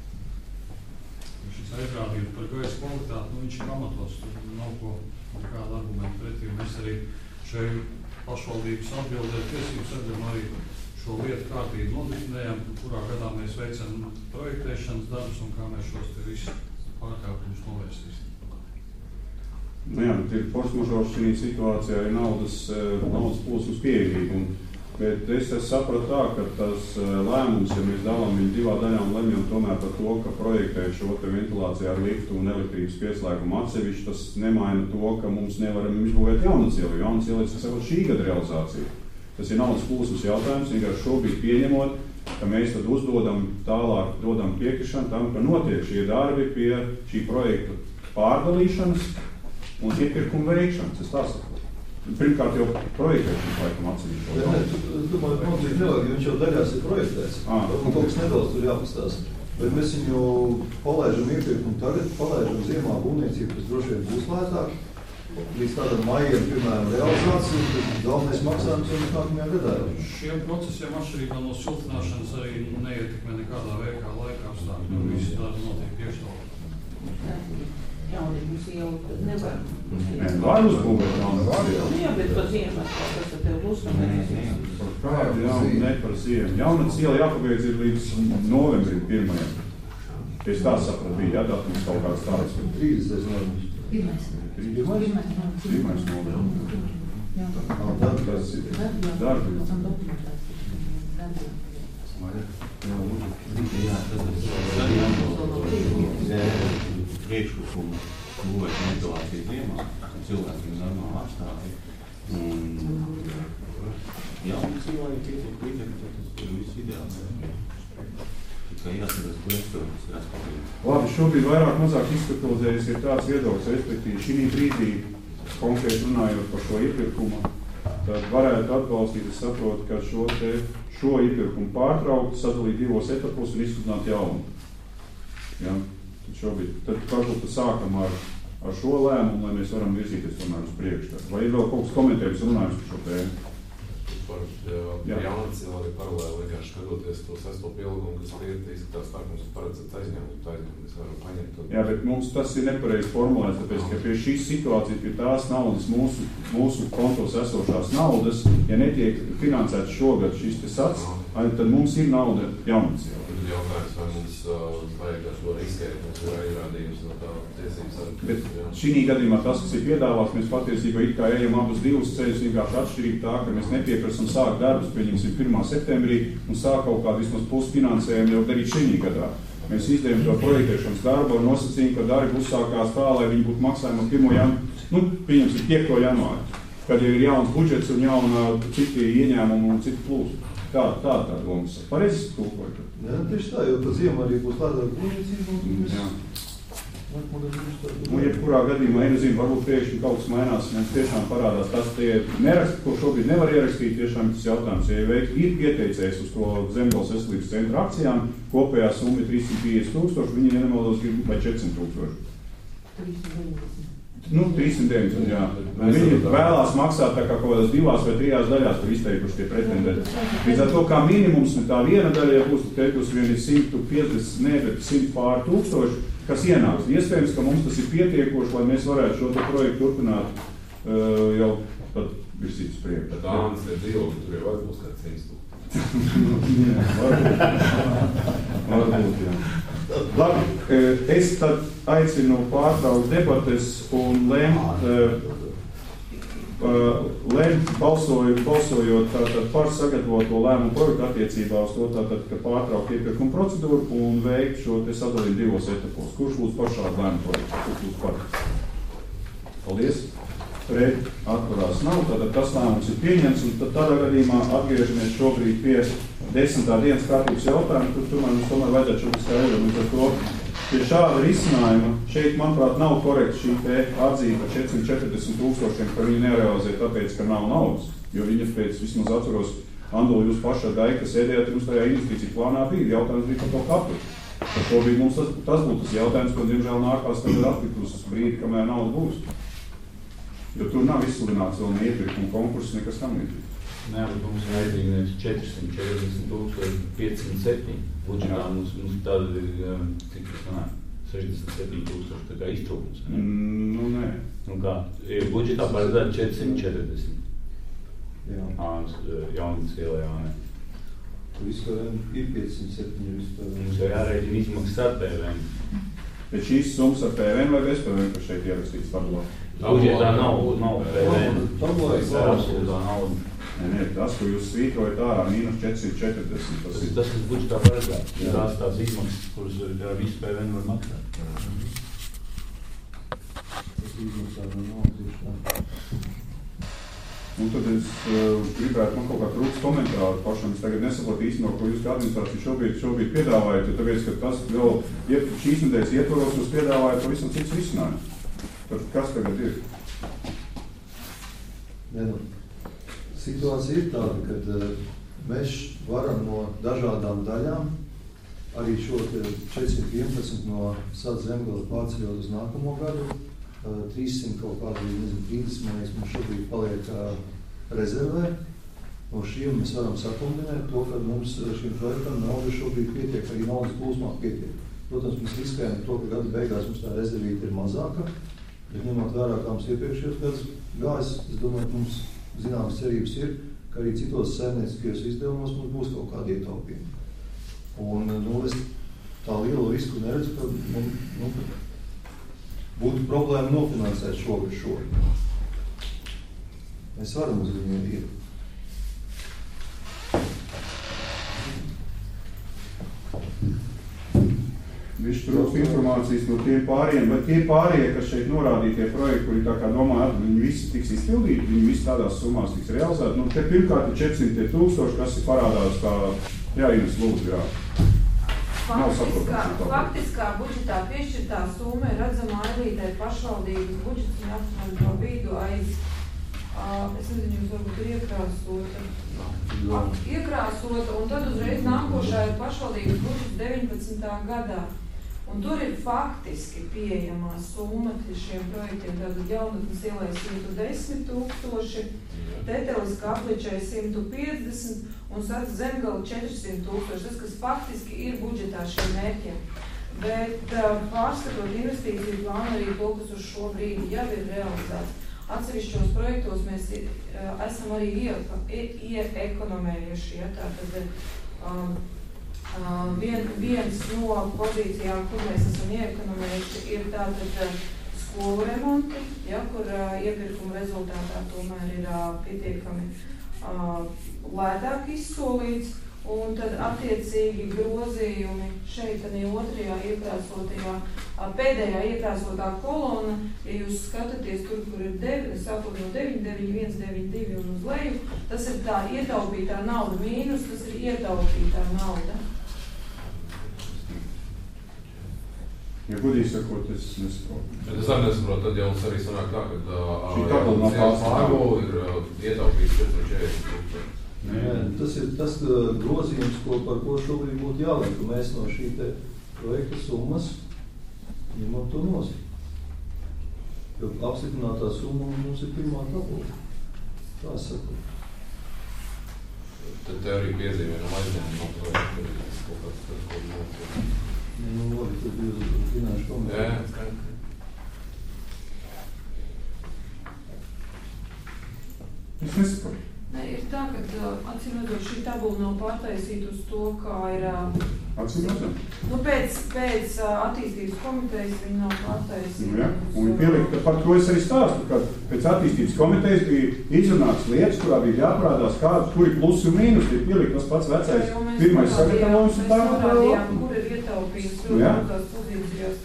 Šis aizrādījums par gaisa kvalitāti, nu viņš ir pamatos, tur nav ko kāda argumenta pretī. Mēs arī šeit pašvaldības atbildē tiesības sargam arī šo lietu kārtīgi nodefinējam, kurā gadā mēs veicam projektēšanas darbus un kā mēs šos te visus pārkāpumus novērsīsim. Nu jā, bet ir force majeure šī situācijā ir naudas, naudas plūsmas pieejamība. Bet es sapratu tā, ka tas lēmums, ja mēs dalām viņu divā daļā un lemjam tomēr par to, ka projektē šo te ventilāciju ar liftu un elektrības pieslēgumu atsevišķi, tas nemaina to, ka mums nevaram izbūvēt Jaunacielu. Jaunacielu ir sakot šī gada realizācija. Tas ir naudas plūsmas jautājums, vienkārši šobrīd pieņemot, ka mēs tad uzdodam tālāk, dodam piekrišanu tam, ka notiek šie darbi pie šī projekta pārdalīšanas un iepirkuma veikšanas. Es tā saku. Pirmkārt jau projektēšanas laikam atsevišķi. Es domāju, ka mums nevajag, viņš jau daļās ir projektēts. Un kaut kas nedaudz tur jāpastāsta. Bet mēs viņu palaižam iepirkumu tagad, palaižam ziemā būvniecību, kas droši vien būs lētāk. Līdz tādam maijam, piemēram, realizācija, tad galvenais maksājums jau nākamajā gadā. Šiem procesiem atšķirībā no siltināšanas arī neietekmē nekādā veikā laika apstākļi, jo visi tādi notiek tiešām. Jaunības ielu nevar. Nē, var uzbūvēt jaunības ielu. Jā, bet par ziemu tas ar tev uzmanības. Kādi jau ne par ziemu. Jaunības iela jāpabeidz ir līdz novembrim pirmajam. Es tā sapratu, bija jādatums kaut kāds tāds. trīsdesmit novembris. Pirmais. Pirmais? Pirmais novembris. Jā. Tad tas ir darbi. Jā, tas ir priekšlikumu būvēt ventilāciju ziemā, cilvēki ir normāli apstākļi. Jā, un cilvēki pietiek līdzekļi, tas ir viss ideāls. Tikai jāsakās, ko eksperts ir atspēlīt. Labi, šobrīd vairāk mazāk izspekulizējas ir tāds viedoklis, respektīvi šī brīdī, konkrēti runājot par šo iepirkumu, tad varētu atbalstīt, es saprotu, ka šo, te, šo iepirkumu pārtraukt, sadalīt divos etapos un izsludināt jaunu. Ja? Tad šobrīd, tad varbūt sākam ar, ar šo lēmumu, lai mēs varam virzīties tomēr uz priekšu. Vai ir vēl kaut kas komentējums runājums par šo tēmu? Par Jaunacielu arī paralēli vienkārši skatoties to sesto pielikumu, kas pietīs, ka tās tā mums ir paredzēts aizņēmums, tā aizņēmums mēs varam paņemt. Un... Jā, bet mums tas ir nepareizi formulēts, tāpēc, ka pie šīs situācijas, pie tās naudas, mūsu, mūsu kontos esošās naudas, ja netiek finansēts šogad šis te sats, tad mums ir nauda Jaunacielu. Jautājums, vai mums uh, vajag ar šo riskēt, mums ir aizrādījums no tā tiesības ar... Bet šī gadījumā tas, kas ir piedāvāts, mēs patiesībā it kā ejam abus divus ceļus, vienkārši atšķirīgi tā, ka mēs nepieprasam sākt darbus, pieņemsim pirmā septembrī un sāk kaut kādu vismaz pusfinansējumu jau darīt šī gadā. Mēs izdevām to projektēšanas darbu un nosacījām, ka darbi uzsākās tā, lai viņi būtu maksājumi no pirmā janvāra, nu, pieņemsim piekto janvāra, kad jau ir jauns budžets un jauna citi ieņēmumi un citi plūsmi. Tā, tā, tā domas. Pareizi tulkoju. Jā, tieši tā, jo tad ziemā arī būs tādā būvniecība un mēs... Jā. Nu, jebkurā gadījumā, ja nezinu, varbūt priekšņi kaut kas mainās, mums tiešām parādās tas, tie neraksti, ko šobrīd nevar ierakstīt, tiešām tas jautājums, ja veik, ir pieteicējis uz to Zemgales veselības centra akcijām, kopējā summa ir trīs simti piecdesmit tūkstoši, viņi nenemaldos grib vai četrsimt tūkstoši. Nu, trīs simti deviņdesmit, jā. Viņi vēlās maksāt tā kā kaut kādās divās vai trijās daļās, kur izteikuši tie pretendenti. Līdz ar to, kā minimums, tā viena daļa, ja būs teikusi vien ir simt piecdesmit, ne, bet simt pār tūkstoši, kas ienāks. Iespējams, ka mums tas ir pietiekoši, lai mēs varētu šo projektu turpināt uh, jau pat virsīt uz priekšu. Bet ānas ir dzīvokļi, tur jau var būs kāds simts tūkstoši. Jā, varbūt. Varbūt, jā. Labi, es tad aicinu pārtraukt debates un lemt uh, lēm, balsojot, balsojot tātad par sagatavoto lēmumu projektu attiecībā uz to, tātad, ka pārtraukt iepirkumu procedūru un veikt šo te sadalījumu divos etapos. Kurš būs par šādu lēmumu projektu? Kurš būs par? Paldies. Pret atturās nav, tātad tas lēmums ir pieņemts, un tad tādā gadījumā atgriežamies šobrīd pie desmitā dienas kārtības jautājumu, kur tomēr mums tomēr vajadzētu šobrīd skaidrot, un ar to pie šāda risinājuma šeit, manuprāt, nav korekti šī te atzīme par četrsimt četrdesmit tūkstošiem, ka viņi nerealizē tāpēc, ka nav naudas, jo viņa pēc vismaz atceros, Andoli, jūs paši ar Daiku sēdējāt, jums tajā investīciju plānā bija, jautājums bija par to kapli. Par to bija mums tas, tas būtu tas jautājums, ko diemžēl nākās tagad atlikt uz brīdi, kamēr nauda būs. Jo tur nav izsludināts vēl ne iepirkuma konkurss, nekas tam līdzīgi. Nē, bet mums ir vajadzīgi četrsimt četrdesmit tūkstoši piecsimt septiņi. Budžetā mums, mums tāda ir, cik tas sanāk, sešdesmit septiņi tūkstoši, tā kā iztrūkums. Mm, nu, nē. Nu kā, ir budžetā paredzēt četrsimt četrdesmit. Jā. Ā, Jaunības ielā, jā, ne. Vispār ir piecsimt septiņi vispār. Mums jau jārēķina izmaksas ar P V N. Bet šīs summas ar P V N vai bez P V N, kas šeit ierakstīts tabulā? Budžetā nav, nav P V N. Tabulā ir absolūtā nauda. Nē, nē, tas, ko jūs svītrojat ārā, mīnus četrsimt četrdesmit. Tas ir tas, kas budžetā paredzēt. Ir tās tās izmaksas, kuras ar visu P V N var maksāt. Tas izmaksā no naudas tā. Un tad es uh, gribētu man kaut kā trūks komentāru pašam. Es tagad nesaprotu īstenībā, ko jūs kā administrācija šobrīd, šobrīd piedāvājat, jo tāpēc, ka tas vēl iet, šīs nedēļas ietvaros jūs piedāvājat pavisam cits risinājums. Tad kas tagad ir? Ne, nu, situācija ir tāda, ka uh, mēs varam no dažādām daļām arī šo četrsimt vienpadsmit no Sāc Zemgala pārceļot uz nākamo gadu. trīssimt kaut kādu, nezinu, trīsdesmit, man liekas, mums šobrīd paliek rezervē. No šiem mēs varam sakombinēt to, ka mums šim projektam nauda šobrīd pietiek, arī naudas plūsmā pietiek. Protams, mēs riskējam to, ka gada beigās mums tā rezervīta ir mazāka, bet ņemot vērā, kā mums iepriekšējos gads gājas, es domāju, ka mums zināmas cerības ir, ka arī citos saimnieciskajos izdevumos mums būs kaut kādi ietaupījumi. Un, nu, es tā lielu risku neredzu, ka, nu, nu, būtu problēma nofinansēt šogad šo. Mēs varam uz viņiem iet. Viņš trūkst informācijas no tiem pāriem, bet tie pārējie, kas šeit norādītie projekti, kuri tā kā domā, viņi visi tiks izpildīti, viņi visi tādās summās tiks realizēti. Nu, te pirmkārt ir četrsimt tūkstoši, kas ir parādās kā, jā, Ines lūdzu, jā. Faktiskā, faktiskā budžetā piešķirtā summa ir redzama ailītē pašvaldības budžets un apmēram to bīdu aiz, uh, es nezinu, jums varbūt ir iekrāsota, uh, iekrāsota, un tad uzreiz nākošā ir pašvaldības budžets deviņpadsmitā gadā. Un tur ir faktiski pieejamā summa šiem projektiem, tātad Jaunatnes ielai simt desmit tūkstoši, Tetelis Kapličai simt piecdesmit un Sāc Zemgala četrsimt tūkstoši, tas, kas faktiski ir budžetā šiem mērķiem. Bet uh, pārskatot investīciju plānu arī to, kas uz šo brīdi jau ir realizēts. Atsevišķos projektos mēs uh, esam arī ieekonomējuši, ja, tātad um, Uh, vien, viens no pozīcijām, kur mēs esam ieekonomējuši, ir tātad skolu remonti, ja, kur uh, iepirkuma rezultātā tomēr ir uh, pietiekami uh, lētāk izsolīts, un tad attiecīgi grozījumi šeit arī otrajā iekrāsotajā, uh, pēdējā iekrāsotā kolona, ja jūs skatāties tur, kur ir devi, sākot no deviņi, deviņi, viens, deviņi, divi un uz leju, tas ir tā ietaupītā nauda mīnus, tas ir ietaupītā nauda. Ja godīgi sakot, es nesaprotu. Bet es arī nesaprotu, tad jau mums arī sanāk tā, ka šī tabula nav pārstāvu ir ietaupījis četrsimt četrdesmit. Nē, tas ir tas grozījums, ko, par ko šobrīd būtu jāliek, ka mēs no šī te projekta summas ņemam to nost. Jo apstiprinātā summa mums ir pirmā tabula. Tā saka. Tad te arī piezīmē no aizņēmuma no projekta, tas kaut kāds tas, ko mums. Nu, labi, tad jūs zināšu komentēt. Jā, skaidrs. Es nesaprotu. Nē, ir tā, ka acīm redzot šī tabula nav pārtaisīta uz to, kā ir Atsimredzam. Nu, pēc, pēc uh, attīstības komitejas viņi nav pārtaisīti. Nu, ja. Un viņi pielika, par to es arī stāstu, ka pēc attīstības komitejas bija izrunāts lietas, kurā bija jāparādās, kāda, kuri plusi un mīnus, bija pielika tas pats vecais Jā, pirmais sagatavojums un tā mēs norādījām, kur ir ietaupījums nu, ja. tās pozīcijās.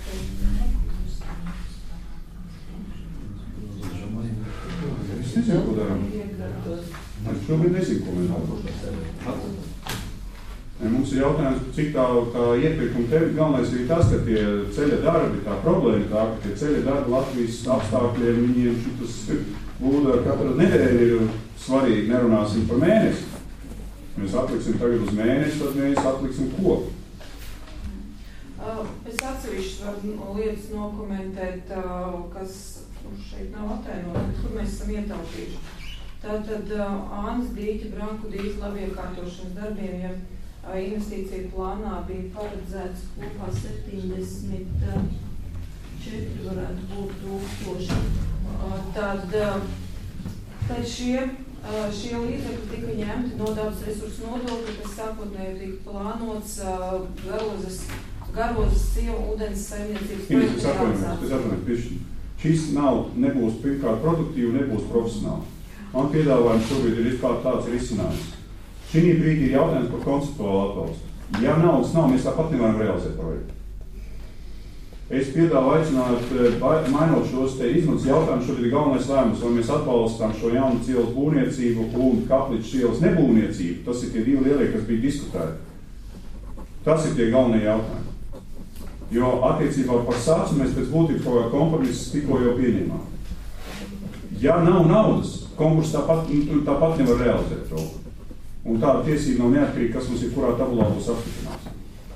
Es nezinu, ko darām. Es šobrīd nezinu, ko mēs darām. Mums ir jautājums, cik tā, tā iepirkuma tevi galvenais ir tas, ka tie ceļa darbi, tā problēma tā, ka tie ceļa darbi Latvijas apstākļiem, viņiem šitas būda katru nedēļu ir svarīgi, nerunāsim par mēnesi. Mēs atliksim tagad uz mēnesi, tad mēs atliksim ko? Uh, es atsevišķi varu lietas nokomentēt, uh, kas šeit nav atainot, kur mēs esam ietaupījuši. Tātad uh, Ānas dīķa, Branku dīķa labiekārtošanas darbiem, ja investīcija plānā bija paredzēts kopā septiņdesmit četri varētu būt tūkstoši. Tad, tad šie, šie līdzekļi tika ņemti no dabas resursu nodokļa, kas sākotnēji tika plānots garozes, garozes ciemu ūdens saimniecības projektu realizāciju. Es atvainojos, šis nav, nebūs pirmkārt produktīvi, nebūs profesionāli. Man piedāvājums šobrīd ir vispār tāds risinājums. Šī brīdī ir jautājums par konceptuālu atbalstu. Ja naudas nav, mēs tāpat nevaram realizēt projektu. Es piedāvu aicināt, mainot šos te izmaksas jautājumus, šobrīd ir galvenais lēmums, vai mēs atbalstām šo jaunu cielas būvniecību un Kapliču ielas nebūvniecību. Tas ir tie divi lielie, kas bija diskutēti. Tas ir tie galvenie jautājumi. Jo attiecībā par sācu mēs pēc būtības kaut kā kompromises tikko jau pieņemām. Ja nav naudas, konkurss tāpat, tāpat nevar realizēt projektu. Un tāda tiesība nav neatkarīga, kas mums ir kurā tabulā būs apstiprināts.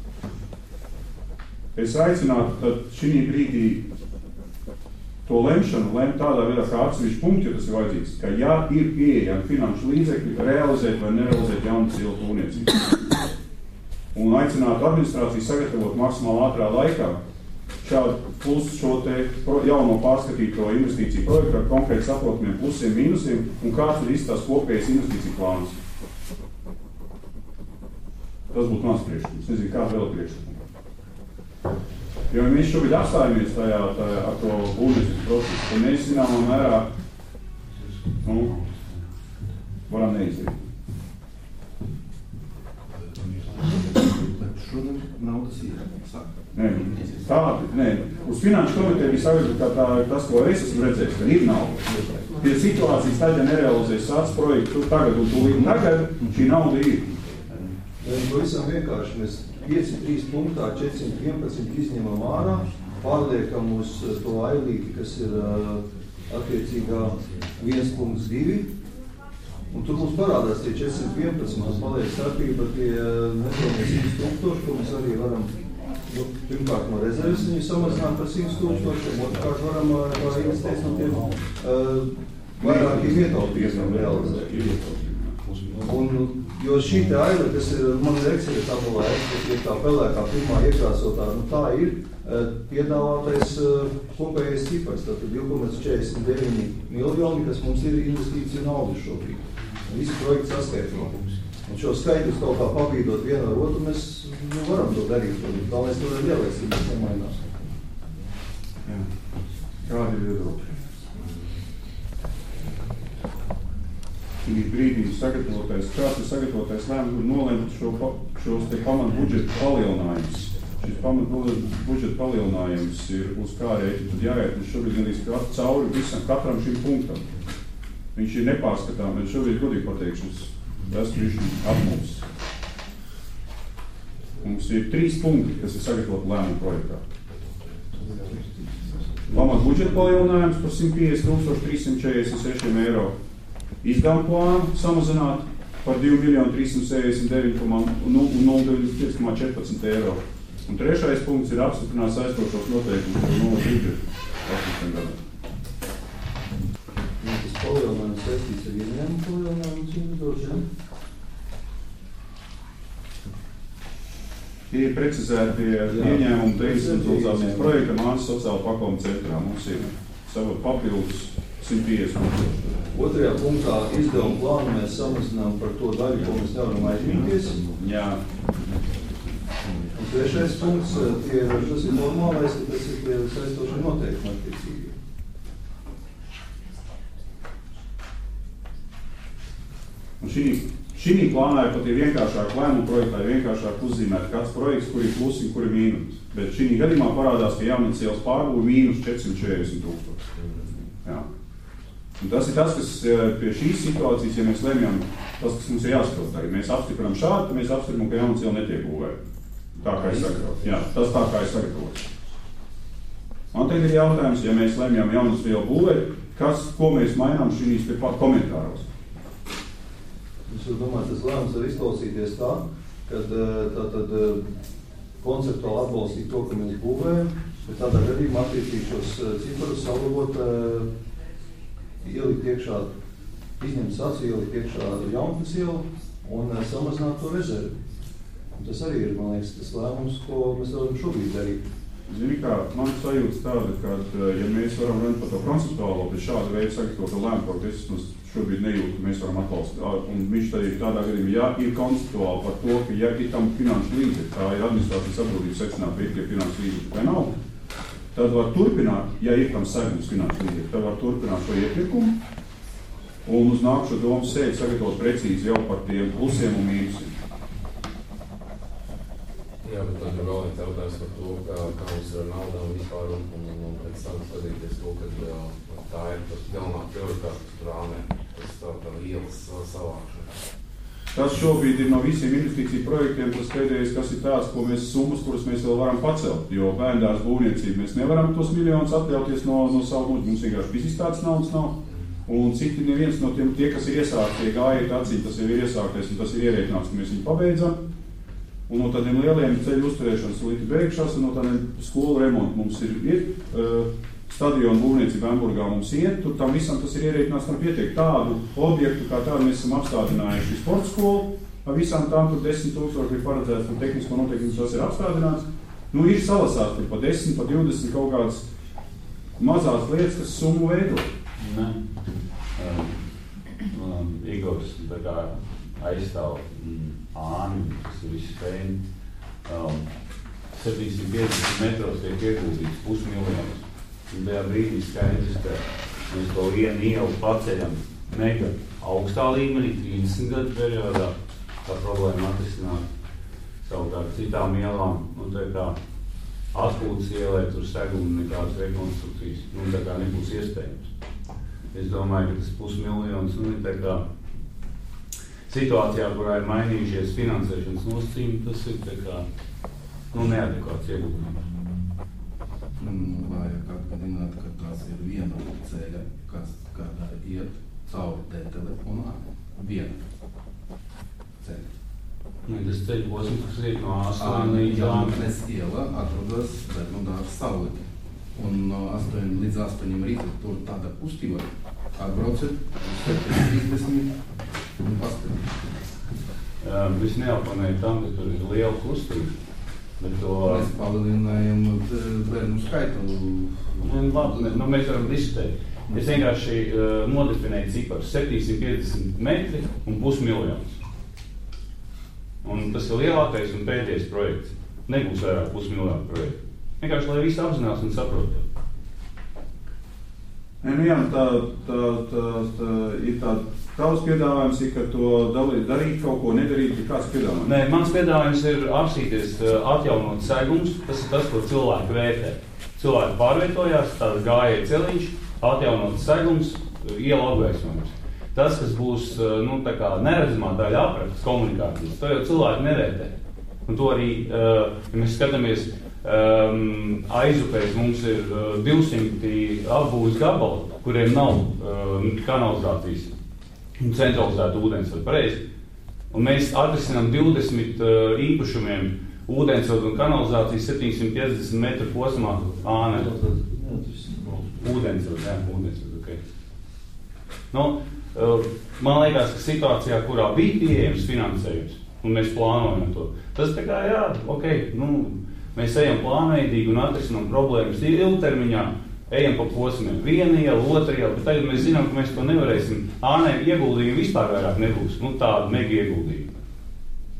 Es aicinātu tad šī brīdī to lemšanu lemt tādā veidā kā atsevišķi punkti, ja tas ir vajadzīgs, ka ja ir pieejami finanšu līdzekļi, realizēt vai nerealizēt jaunu cielas būvniecību. Un aicinātu administrāciju sagatavot maksimāli ātrā laikā šādu plus šo te jauno pārskatīto investīciju projektu ar konkrēti saprotamiem plusiem, mīnusiem un kāds ir izstās kopējais investīciju plāns. Tas būtu mans priekšlikums. Es nezinu, kāda vēl priekšlikuma. Jo mēs šobrīd apstājamies tajā, tajā ar to būvniecības procesu, un mēs zināmā mērā nu, varam neizdarīt. Šodien naudas ir. Nē, tādi, nē. Uz finanšu komiteju bija sagatavot, ka tā, tas, ko es esmu redzējis, ka ir nauda. Pie situācijas tad, ja nerealizēs sāc projektu tagad un tūlīt tagad, šī nauda ir. Pavisam vienkārši mēs pieci trīs punktā četrsimt vienpadsmit izņemam ārā, pārliekam uz to ailīti, kas ir attiecīgā viens punkts divi, un tur mums parādās tie četrsimt vienpadsmit, mums paliek starpība tie nepilnīgi simt tūkstoši, ko mēs arī varam, nu, pirmkārt no rezerves viņu samazināt par simt tūkstošiem, otrkārt varam investēt no tiem uh, vairākiem ietaupījumiem realizēt. Un, jo šī te aila, kas ir, man ir Excel tabulā, kas ir tā pelēkā pirmā iekrāsotā, nu tā ir piedāvātais kopējais cipars, tātad divi komats četrdesmit deviņi miljoni, kas mums ir investīciju naudu šobrīd. Visi projekti saskaitā. Un šo skaitus kaut kā pabīdot vienu ar otru, mēs nu, varam to darīt. Galvenais to ir lielais, ja mēs nemainās. Jā. Kādi ir viedokļi? Šī brīdī sagatavotais, kāds ir sagatavotais lēmums, nolemt šo, šos te pamat budžeta palielinājumus. Šis pamat budžeta palielinājums ir uz kā rēķi, tad jāiet uz šobrīd gandrīz cauri visam, katram šim punktam. Viņš ir nepārskatām, bet šobrīd godīgi pateikšu, esmu viņš apmūs. Mums ir trīs punkti, kas ir sagatavoti lēmumu projektā. Pamat budžeta palielinājums par simt piecdesmit tūkstoši trīs simt četrdesmit seši eiro. Izdevuma plānu samazināt par divi miljoni trīs simt sešdesmit deviņi nulle deviņdesmit pieci komats četrpadsmit eiro. Un trešais punkts ir apstiprināt saistošos noteikumus par nulles budžetu astoņiem gadiem. Tas palielinājums saistīts ar ieņēmumu palielinājumu cīnīdošanu. Tie ir precizēti ieņēmumi dezinstitucionālās projekta Mānas sociāla pakalpojumu centrā. Mums ir savu papildus simt piecdesmit tūkstoši. Otrajā punktā izdevuma plānu mēs samazinām par to daļu, ko mēs nevaram aizmīties. Jā. Trešais punkts, tie, tas ir normālais, tas ir tie saistošie noteikumi attiecīgi. Un šī, šī plānā ir pat ir vienkāršāk lēmumu projektā, ir vienkāršāk uzzīmēt kāds projekts, kur ir plusi un kur ir mīnus. Bet šī gadījumā parādās, ka Jaunīcas ielas pārbūve mīnus četri simti četrdesmit tūkstoši. Jā. Un tas ir tas, kas pie šīs situācijas, ja mēs lemjam, tas, kas mums ir jāsaprot arī. Mēs apstiprinām šādi, mēs apstiprinām, ka Jaunīcas iela netiek būvēta. Tā kā es sagatavoju. Jā, tas tā kā es sagatavoju. Man tagad ir jautājums, ja mēs lemjam Jaunīcas ielu būvēt, kas, ko mēs mainām šīs te pat komentāros? Es domāju, tas lēmums var izklausīties tā, kad tā tad konceptuāli atbalstīt to, ka mēs būvējam, bet tādā gadījumā attiecīgi šos ciparus saglabot, ielikt iekšā, izņemt sacu, ielikt iekšā Jaunīcas ielu un samazināt to rezervi. Un tas arī ir, man liekas, tas lēmums, ko mēs varam šobrīd darīt. Zini kā, man sajūtas tāda, ka, ja mēs varam runāt par to konceptuālo, bet šāda veida sagatavot lēmumu, es mums šobrīd nejūtu, ka mēs varam atbalstīt. Un viņš tad ir tādā gadījumā, ja ir konceptuāli par to, ka ja ir tam finanšu līdzekļi, tā ir administrācijas atbildības secināt, vai ir finanšu līdzekļi vai nav, tad var turpināt, ja ir tam segums finanšu līdzekļi, tad var turpināt šo iepirkumu un uz nākušo domu sēdi sagatavot precīzi jau par tiem plusiem un mīnusiem. Jā, bet tad ir vēl viens jautājums par to, kā, kā mums ir naudā un vispār, un, un, un pēc tam skatīties to, ka jā, tā ir tas galvenā prioritāte, kas tur āmē, tas tā, tā ielas savākšana. Tas šobrīd ir no visiem investīciju projektiem tas pēdējais, kas ir tāds, ko mēs summas, kuras mēs vēl varam pacelt, jo bērndārs būvniecība mēs nevaram tos miljonus atļauties no, no savu mūžu, mums vienkārši visis tāds naudas nav. Un citi neviens no tiem, tie, kas ir iesākti, tie gājiet acī, tas jau ir iesākties un tas ir ierēķināts, ka mēs viņu pabeidzam. Un no tādiem lieliem ceļu uzturēšanas līdz beigšās, un no tādiem skolu remontu mums ir, ir uh, stadionu būvniecība Hamburgā mums iet, tur tam visam tas ir ierēķināts, tam pietiek tādu objektu, kā tādu mēs esam apstādinājuši sporta skolu, ar visām tām tur desmit tūkstoši ir paredzēts, un tehnisko noteikums tas ir apstādināts. Nu, ir salasās tur pa desmit, pa divdesmit kaut kādas mazās lietas, kas summu veido. Ne. Um, um, Igors tā kā aizstāv mm, Āni, kas ir visi spējni. Um, septiņsimt piecdesmit metros tiek ieguldīts pusmiljonus. Un tajā brīdī skaidrs, ka mēs to vienu ielu paceļam mega augstā līmenī, trīsdesmit gadu periodā, tā problēma atrisināt savukārt citām ielām. Un tā kā atpūtas ielē tur segumi nekādas rekonstrukcijas, nu tā kā nebūs iespējams. Es domāju, ka tas pusmiljons, nu ir tā kā situācijā, kurā ir mainījušies finansēšanas nosacījumi, tas ir tā kā, nu, neadekvāts ieguldījums. Vajag atgādināt, ka tās ir viena ceļa, kas kādā iet cauri te telefonā, viena ceļa. Nu, tas ceļu posms, kas iet no astoņiem līdz Jaunīcas iela atrodas Bērnudāra saulītē. Un no astoņiem līdz astoņiem rīta tur tāda kustība. Atbrauciet, septiņi trīsdesmit un paskatīt. Viss neoponēja tam, ka tur ir liela kustība. Bet to... Mēs palielinājam bērnu skaitu. Labi, nu, mēs varam diskutēt. Es vienkārši uh, nodefinēju ciparus septiņsimt piecdesmit metri un pusmiljons. Un tas ir lielākais un pēdējais projekts. Nebūs vairāk pusmiljonu projektu. Vienkārši, lai visi apzinās un saprot. Nē, nu jā, tā, tā, tā, tā ir tā, tavs piedāvājums ir, ka to dalīt, darīt kaut ko, nedarīt, ir kāds piedāvājums? Nē, mans piedāvājums ir apsīties, atjaunot segums, tas ir tas, ko cilvēki vērtē. Cilvēki pārvietojās, tāds gājēja celiņš, atjaunot segums, iela apgaismojums. Tas, kas būs, nu, tā kā neredzamā daļa aprakstas komunikācijas, to jau cilvēki nevērtē. Un to arī, ja mēs skatāmies, Um, aizupēs mums ir uh, divsimt apbūves gabali, kuriem nav uh, kanalizācijas un centralizēta ūdensvada pareizi. Un mēs atrisinām divdesmit uh, īpašumiem ūdensvada un kanalizācijas septiņsimt piecdesmit metru posmā ānē. Ūdensvada, jā, ūdensvada, ok. Nu, uh, man liekas, ka situācijā, kurā bija pieejams finansējums, un mēs plānojam to, tas tā kā, jā, ok, nu, mēs ejam plānveidīgi un atrisinām problēmas ilgtermiņā, ejam pa posmiem. Viena iela, otra iela, bet tagad mēs zinām, ka mēs to nevarēsim. Ānē ieguldījumi vispār vairāk nebūs, nu tādu mega ieguldījumu.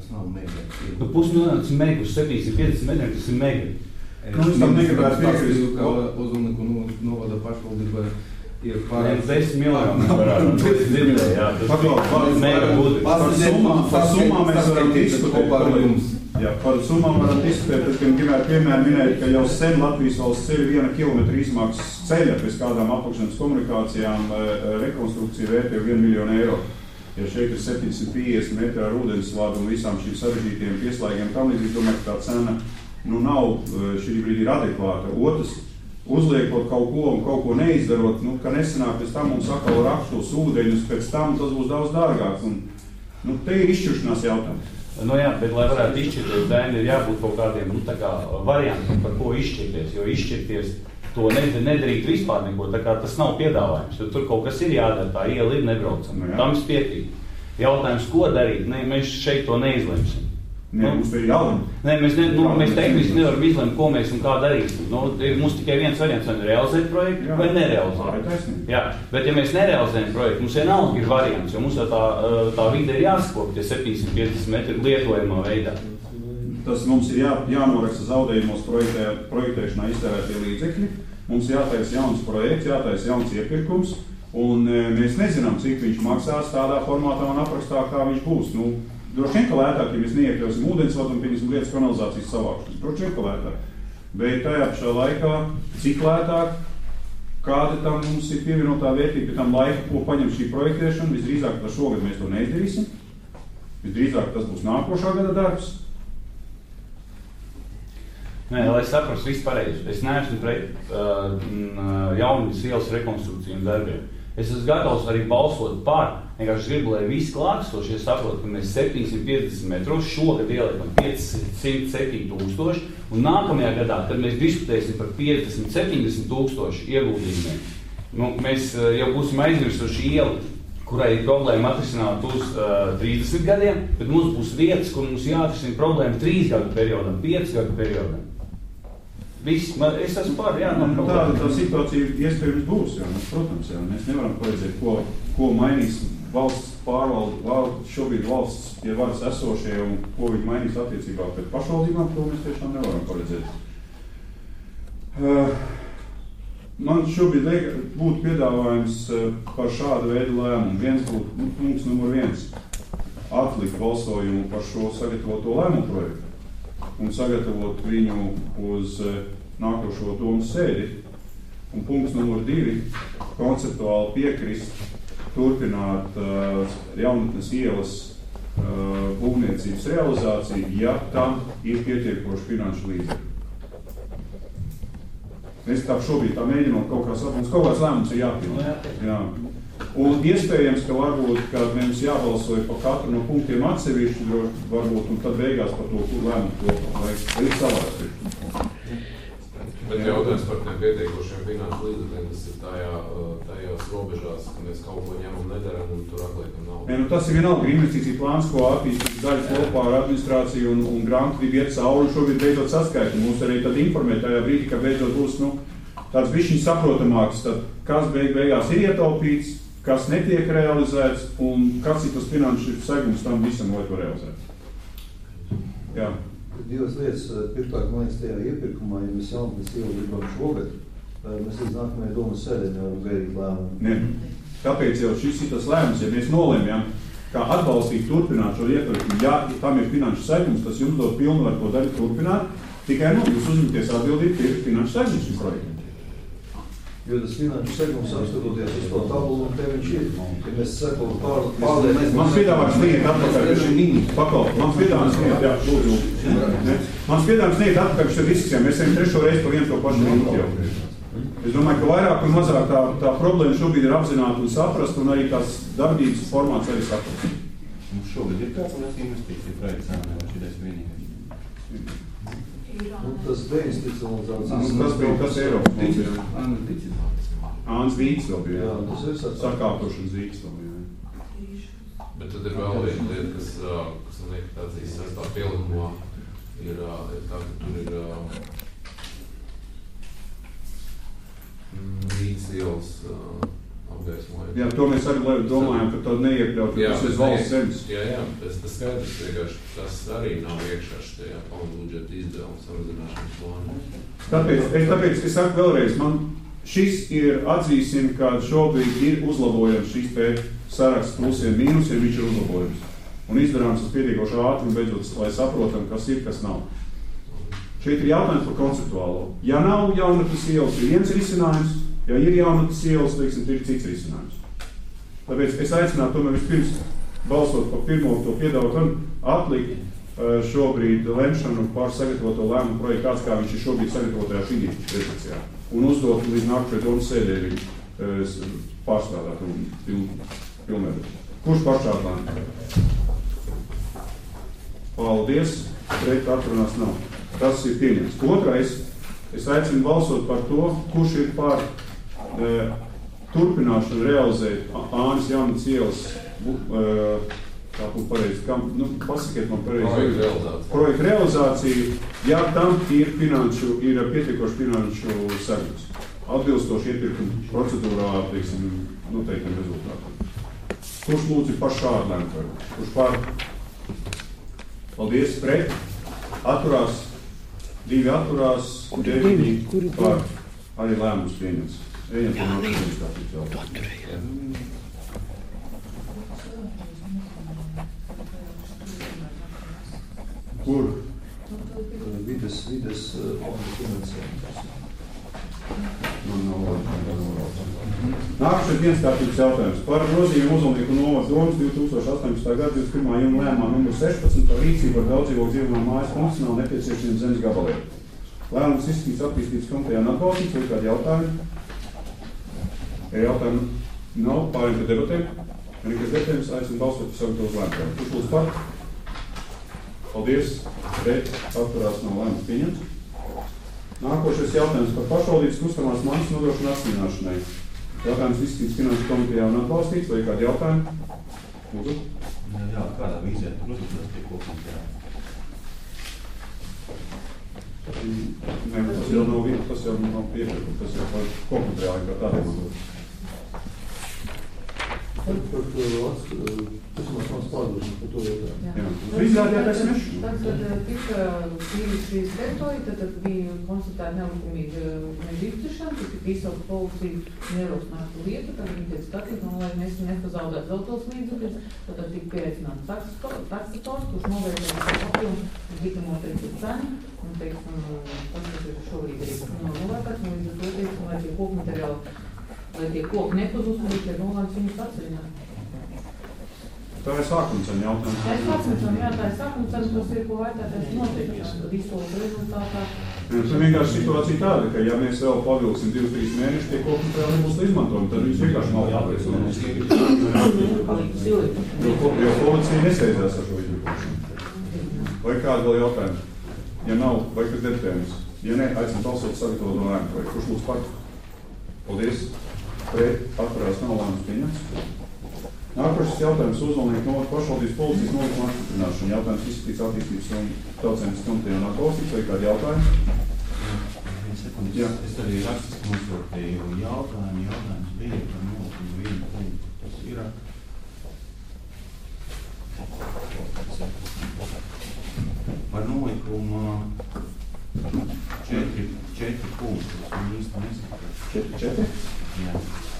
Tas nav mega. Nu, pusmiljonu tas mega, uz septiņsimt piecdesmit metriem tas ir mega. Nu, es tam negribētu piekrist, ka Ozolnieku novada pašvaldība ir pārāk desmit miljonu varētu. Dzirdēju, jā, tas mega būtu. Par summām mēs varam diskutēt par jums. Jā, par summām varam diskutēt, bet, kad gribētu piemēram minēt, ka jau sen Latvijas valsts ceļa viena kilometra izmaksas ceļa pēc kādām apakšanas komunikācijām rekonstrukcija vērtē vienu miljonu eiro. Ja šeit ir septiņsimt piecdesmit metri ar ūdensvadu un visām šīm sarežģītiem pieslēgiem tam līdzīgi, domāju, ka tā cena nu nav šī brīdī ir adekvāta. Otrs, uzliekot kaut ko un kaut ko neizdarot, nu, ka nesanāk pēc tam mums atkal rakšos ūdeņus, pēc tam tas būs daudz dārgāk. Un, nu, te ir izšķiršanās jautājums. Nu jā, bet lai varētu izšķirties, Daini, ir jābūt kaut kādiem, nu tā kā variantiem, par ko izšķirties, jo izšķirties to nedarīt vispār neko, tā kā tas nav piedāvājums, jo tur kaut kas ir jādara, tā iela ir nebraucama, nu, tam es piekrītu. Jautājums, ko darīt, ne, mēs šeit to neizlemsim. Nē, nu, mums te ir jālem. Nē, mēs, ne, nu, mēs tehniski nevaram izlemt, ko mēs un kā darīsim. Nu, mums tikai viens variants, vai realizēt projektu, jā, vai nerealizēt. Jā, bet ja mēs nerealizējam projektu, mums vienalga ir variants, jo mums jau tā, tā vide ir jāskop, tie septiņsimt piecdesmit metri lietojamā veidā. Tas mums ir jā, jānoraksta zaudējumos projektē, projektēšanā iztērētie līdzekļi, mums jātaisa jauns projekts, jātaisa jauns iepirkums, un e, mēs nezinām, cik viņš maksās tādā formātā un aprakstā, kā viņš būs. Nu, droši vien, ka lētāk, ja mēs neiekļausim ūdensvadu un pieņemsim lietas kanalizācijas savākšanas. Droši vien, ka lētāk. Bet tajā pašā laikā, cik lētāk, kāda tam mums ir pievienotā vērtība pie tam laika, ko paņem šī projektēšana, visdrīzāk, ka šogad mēs to neizdarīsim. Visdrīzāk tas būs nākošā gada darbs. Nē, lai saprastu visu pareizi. Es neesmu pret uh, jaunas ielas rekonstrukciju un darbiem. Es esmu gatavs arī balsot par. Vienkārši gribu, lai visi klātesošie saprot, ka mēs septiņsimt piecdesmit metros šogad ieliekam piecsimt septiņi tūkstoši, un nākamajā gadā, kad mēs diskutēsim par piecdesmit septiņdesmit tūkstoši ieguldījumiem, nu, mēs uh, jau būsim aizmirsuši ielu, kurai ir problēma atrisināt uz uh, trīsdesmit gadiem, bet mums būs vietas, kur mums jāatrisina problēma trīs gadu periodam, pieci gadu periodam. Viss, man, es esmu pār, jā, no nu, tāda tā situācija iespējams būs, jā, nu, protams, jā, mēs nevaram paredzēt, ko, ko mainīs valsts pārvalde, valsts, šobrīd valsts, ja varas esošie, un ko viņi mainīs attiecībā pret pašvaldībām, to mēs tiešām nevaram paredzēt. Uh, man šobrīd liek, būtu piedāvājums uh, par šādu veidu lēmumu. Viens būtu, nu, punkts numur viens, atlikt balsojumu par šo sagatavoto lēmumu projektu un sagatavot viņu uz uh, nākošo domas sēdi. Un punkts numur divi, konceptuāli piekrist, turpināt uh, jaunatnes ielas uh, būvniecības realizāciju, ja tam ir pietiekoši finanšu līdzekļi. Mēs tā šobrīd tā mēģinām kaut kā saprast, kaut kāds lēmums ir jāpilnē. Jā. Un iespējams, ka varbūt, kad mums jābalsoja par katru no punktiem atsevišķi, varbūt, un tad beigās par to, kur lēmumu to vajag ir savādāk. Bet jautājums par tiem pietiekošiem finanšu līdzekļiem, tas ir tajā, tajās robežās, ka mēs kaut ko ņemam, nedaram un tur atliekam naudu. Ne, nu tas ir vienalga investīcija plāns, ko attīstības daļa kopā ar administrāciju un, un grantu grib iet cauri, šobrīd beidzot saskaiti. Mums arī tad informē tajā brīdī, ka beidzot būs, nu, tāds bišķiņ saprotamāks, tad kas beig beigās ir ietaupīts, kas netiek realizēts un kas ir tas finanšu segums tam visam, lai to realizētu. Jā. Divas lietas. Pirmkārt, man liekas, tajā iepirkumā, ja mēs jaunatnes ielu gribam šogad, mēs līdz nākamajai domas sēdē nevaram gaidīt lēmumu. Ne. Tāpēc jau šis ir tas lēmums, ja mēs nolēmjam, kā atbalstīt, turpināt šo iepirkumu, ja tam ir finanšu segums, tas jums dod pilnvaru to darīt turpināt, tikai nu, jūs uzņemties atbildību pie finanšu segums šim projektam. Jo tas finanšu segums apskatoties uz to tabulu, un te viņš ir. Ja mēs sekam pār, pārliek... Mans piedāvājums neiet atpakaļ. Pakal, mans piedāvājums neiet, jā, lūdzu. Mans piedāvājums neiet atpakaļ šeit diskusijām. Mēs esam trešo reizi par vienu to pašu minūti jau. Es domāju, ka vairāk un mazāk tā, tā problēma šobrīd ir apzināta un saprast, un arī tās darbības formāts arī saprast. Mums šobrīd ir kāds liels investīcija projekts, vai šitais vienīgais? Nu, tas deinstitucionalizācijas. Tas bija kas Eiropas. Āns Vīts vēl bija. Jā, tas ir sakārtošanas Vīts vēl bija. Bet tad ir vēl viena lieta, kas, kas man liekas tāds sestā pielikumā, ir, ir tā, ka tur ir Vīts ielas apgaismojumu. Jā, to mēs arī domājam, ka to neiekļaut, jo tas ir valsts zemes. Jā, jā, tas, tas skaidrs vienkārši, tas arī nav iekšā šajā pamatbudžeta izdevuma samazināšanas plānā. Tāpēc, es, tāpēc es saku vēlreiz, man šis ir, atzīsim, ka šobrīd ir uzlabojams šis te saraksts plusiem mīnusiem, viņš ir uzlabojams. Un izdarāms uz pietiekoši ātri un beidzot, lai saprotam, kas ir, kas nav. Šeit ir jautājums par konceptuālo. Ja nav jaunatnes ielas, ir viens risinājums, ja ir jaunatnes ielas, teiksim, ir cits risinājums. Tāpēc es aicinātu tomēr vispirms balsot par pirmo to piedāvāt un atlikt šobrīd lemšanu par sagatavoto lēmumu projektu tāds, kā viņš ir šobrīd sagatavotajā šī redakcijā. Un uzdot līdz nākamajai domu sēdē viņu pārstrādāt un pilnveidot. Kurš par šādu lēmumu? Paldies, pret atrunās nav. Tas ir pieņems. Otrais, es aicinu balsot par to, kurš ir par e, turpināšanu realizēt Ānis Jaunatnes ielas e, kā būtu pareizi, kam, nu, pasakiet man pareizi. Projektu realizāciju. Projektu realizāciju, ja tam ir finanšu, ir pietiekoši finanšu segums. Atbilstoši iepirkuma procedūrā, teiksim, noteiktam rezultātam. Kurš lūdzu par šādu lēmumu? Kurš par? Paldies, pret. Atturās. Divi atturās. Deviņi par. Arī lēmums pieņems. Ejam par nākamajam skatīt jautājumu. Kur? Vides, vides finansējums. Man nav vārds. Nākamais viens kārtības jautājums par grozījumu Ozolnieku novads domas divi tūkstoši astoņpadsmitā gada divdesmit pirmā jūnija lēmumā numur sešpadsmit par rīcību ar daudzdzīvokļu dzīvojamā mājas funkcionāli nepieciešamiem zemes gabaliem. Lēmums izskatīts attīstības komitejā un atbalstīts, vai kādi jautājumi? Ja jautājumi nav, pārējiem par debatēm. Ja nekas debatēm, aicinu balsot par sagatavos lēmumu. Kurš lūdzu par? Paldies. Pret. Atturās nav lēmums pieņemts. Nākošais jautājums par pašvaldības kustamās mantas nodrošināšanai atsmināšanai. Jautājums izskatīts finanšu komitejā un atbalstīts, vai kādi jautājumi? Lūdzu. Jā, jā, kādā vīzijā tur uzlūdās tie komitejā? Nē, tas jau nav vieta, tas jau nav piepirkuma, tas jau par komitejā, kā tādiem. Par to kustamās mantas pārdošanu, par to jautājumu. Jā. Izrādījātais mešs? Tad, kad tika tīrīts šīs teritorija, tad, tad bija konstatēta nelikumīga meža izciršana, tad tika izsaukta policija neierosinātu lietu, tad viņi tiek skatīt, un lai mēs nepazaudētu vēl tos līdzekļus, tad tika pieaicināts taksators, kurš novērtēja apjomu, tika noteikti cenu, un teiksim, tas, kas ir šobrīd arī novērtēts, un līdz ar to teiksim, lai tie koku materiāli, lai tie koki nepazust, un ir nolēmts viņus atceļināt. Tā ir sākuma cena jautājums. Tā ir sākuma cena, jā, tā ir sākuma cena, kas ir, ko vajadzētu noteikti, tad izsolas rezultātā. Tas ir vienkārši situācija tāda, ka ja mēs vēl pavilksim divus, trīs mēnešus, tie koki materiāli nebūs izmantojumi, tad viņš vienkārši nav jāpēc. Jo policija nesēdzās ar šo izmantošanu. Vai kādi vēl jautājumi? Ja nav, vai kas debatējums? Ja ne, aicinu balsot sagatavot no lēmumu projektu. Kurš lūdzu par? Paldies. Pret. Atturās nav lēmums pieņemts. Nākošais jautājums Ozolnieku novada pašvaldības policijas nolikuma apstiprināšana. Jautājums izskatīts attīstības un tautsēmnes komitejā un atbalstīts, vai kādi jautājumi? Jā. Es arī rakstiski nosūtīju jautājumu. Jautājums bija par nolikumu vienu punktu. Tas ir par nolikumu četri, četri punktus. Un īsti nesakot. Četri, četri? Jā.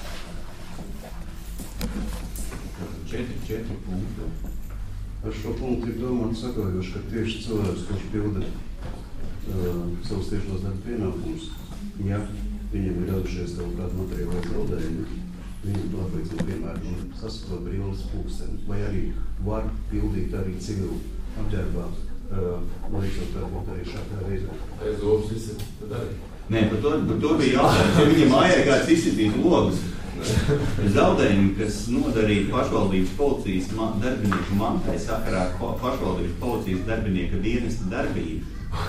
Četri, četri punkti. Ar šo punktu ir domāts sakojoši, ka tieši cilvēks, kurš pilda uh, savus tiešos darba pienākumus, ja viņam ir radušies kaut kāda materiāla zaudējumi, viņam to atlīdzina, piemēram, saskatot brīvības pulksteni, vai arī var pildīt arī civilu apģērbā, uh, līdzot varbūt arī šādā reizē. Es dobas izsaka, tad arī. Nē, par to, par to bija jautājums, ja viņam mājā kāds izsitīs logus. Zaudējumi, kas nodarīja pašvaldības policijas ma darbinieku mantai sakarā ar pašvaldības policijas darbinieka dienesta darbību.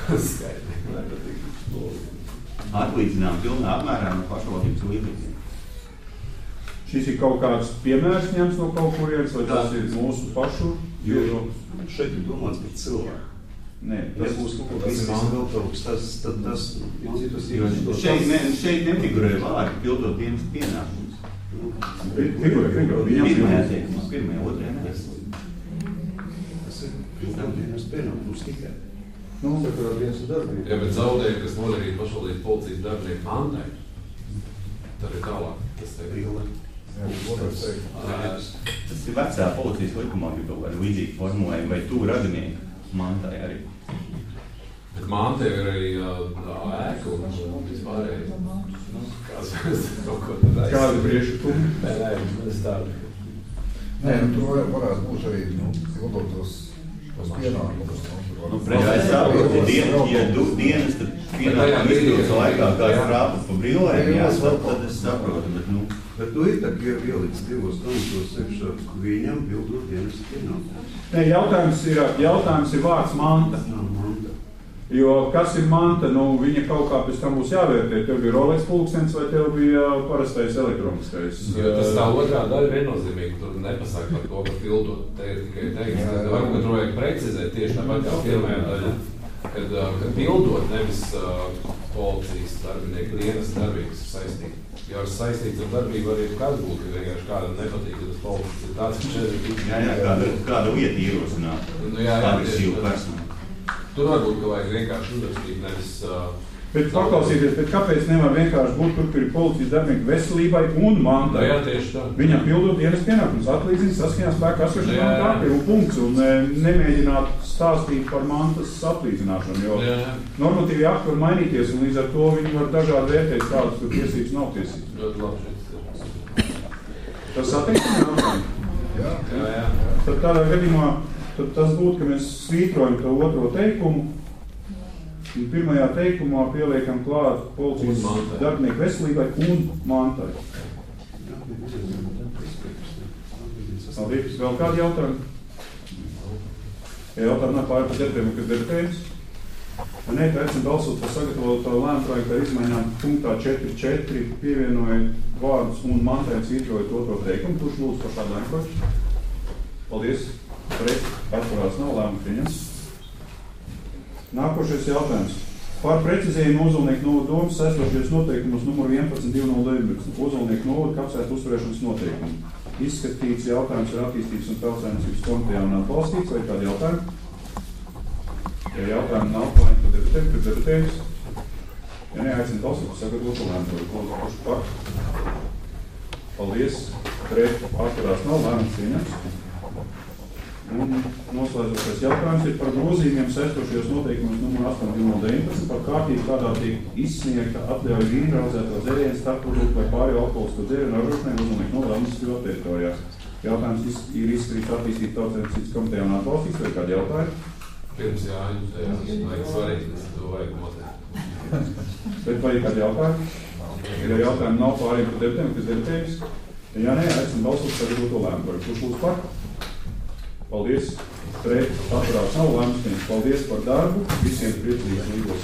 Atlīdzinām pilnā apmērā no pašvaldības līdzekļiem. Šis ir kaut kāds piemērs ņems no kaut kurienes, vai tas ir mūsu pašu? Jo šeit ir domāts par cilvēku. Nē, tas būs kaut kas vēl tas, tad tas ir citas šeit, ne, šeit nefigurē vārdi pildot dienas pienākumus. Figurē, figurē. Pirmajā teikumā, pirmajā, otrajā nedēļas. Tas ir pilnvērtības pienākums tikai. Nu, sakarā viens ir darbība. Jā, bet zaudējumi, kas nodarīja pašvaldības policijas darbinieku mantai, tad ir tālāk. Tas te ir. Tas ir vecā policijas likumā, bija kaut kāda līdzīga formulējuma, vai tu radinieki mantai arī. Bet manta ir arī ēka un vispārējais. Kāds kaut ko tad aiz. Kādi priekšlikumi? Nē, nē, es tādu. Nē, nu, tur varētu būt arī, nu, pildot tos, tos pienākumus. Nu, jā, es saprotu, ja du dienas, tad pienākumu izpildes laikā kāds rāpa pa brīvlēm, jāsver, tad es saprotu, bet, nu. Bet nu ir tā, ka ir ieliks divos punktos iekšā, viņam pildot dienas pienākumus. Nē, jautājums ir, jautājums ir vārds manta. Jo kas ir manta, nu viņa kaut kā pēc tam būs jāvērtē. Tev bija Rolex pulkstenis vai tev bija parastais elektroniskais? Jo tas tā otrā daļa viennozīmīgi, tur nepasaka par to, ka pildot. Te ir tikai teiks, ka varbūt tur vajag precizēt tieši tāpat kā pirmajā daļā. Kad, kad pildot nevis uh, policijas darbinieku dienas darbības saistība. Ja ar saistīts ar darbību arī kāds būtu, ka vienkārši kādam nepatīk, ka tas policijas ir tāds, ka šeit ir... Jā, jā, kāda, kāda lieta ierosināt, nu, jā, jā, agresīvu personu. Tur varbūt, ka vajag vienkārši uzrakstīt, nevis... Uh, bet paklausīties, bet kāpēc nevar vienkārši būt tur, kur ir policijas darbinieku veselībai un mantai? Jā, tieši tā. Viņam pildot dienas pienākumus, atlīdzina saskaņā spēkā esošajām kārtībām un punkts, un e, nemēģināt stāstīt par mantas atlīdzināšanu, jo jā, jā. Normatīvi akti var mainīties, un līdz ar to viņi var dažādi vērtēt tādas, kur tiesības nav tiesības. Ļoti labi šeit. Tas attieksmi jautājumu? Jā, jā, jā. Tad tādā gadījumā tad tas būtu, ka mēs svītrojam to otro teikumu, un pirmajā teikumā pieliekam klāt policijas darbinieku veselībai un mantai. Paldies. Vēl kādi jautājumi? Ja jautājumi nav pāri par debatēm, kas debatējas? Ja nē, tad esam balsot par sagatavoto lēmumu projektu ar izmaiņām punktā četri četri, pievienojot vārdus un mantai svītrojot otro teikumu. Kurš lūdzu par šādu lēmumu projektu? Paldies. Pret atturās nav lēmumu pieņemts. Nākošais jautājums. Par precizējumu Ozolnieku novada domas saistošajos noteikumos numur vienpadsmit divi nulle deviņpadsmit. Ozolnieku novada kapsētu uzturēšanas noteikumu. Izskatīts jautājums ar attīstības un tautsājumības komitejā un atbalstīts. Vai kādi jautājumi? Ja jautājumi nav, pārējiem par debatēm, kad debatējas. Ja neaicina balsot, sagatavot lēmumu. Kurš par? Paldies. Pret atturās nav lēmums pieņemts. Un noslēdzošais jautājums ir par grozījumiem saistošajos noteikumos numur astoņi divi nulle deviņpadsmit par kārtību, kādā tiek izsniegta atļauja vīnu raudzēto dzērienu, starpproduktu vai pārējo alkoholisko dzērienu ražošanai Ozolnieku novada administratīvajās teritorijās. Jautājums ir izskatīts attīstīt tautsājumības komitejā un atbalstīts, vai kādi jautājumi? Pirms jā, jā, vajag svarīgi, tas to vajag noteikti. Bet vai kādi jautājumi? Ja jautājumi nav pārējiem par debatēm, kas debatējas? Ja nē, aicinu balsot par doto lēmumu. Kurš lūdzu par? Paldies. Pret atturās nav lēmums. Paldies par darbu. Visiem priecīgas līdzos.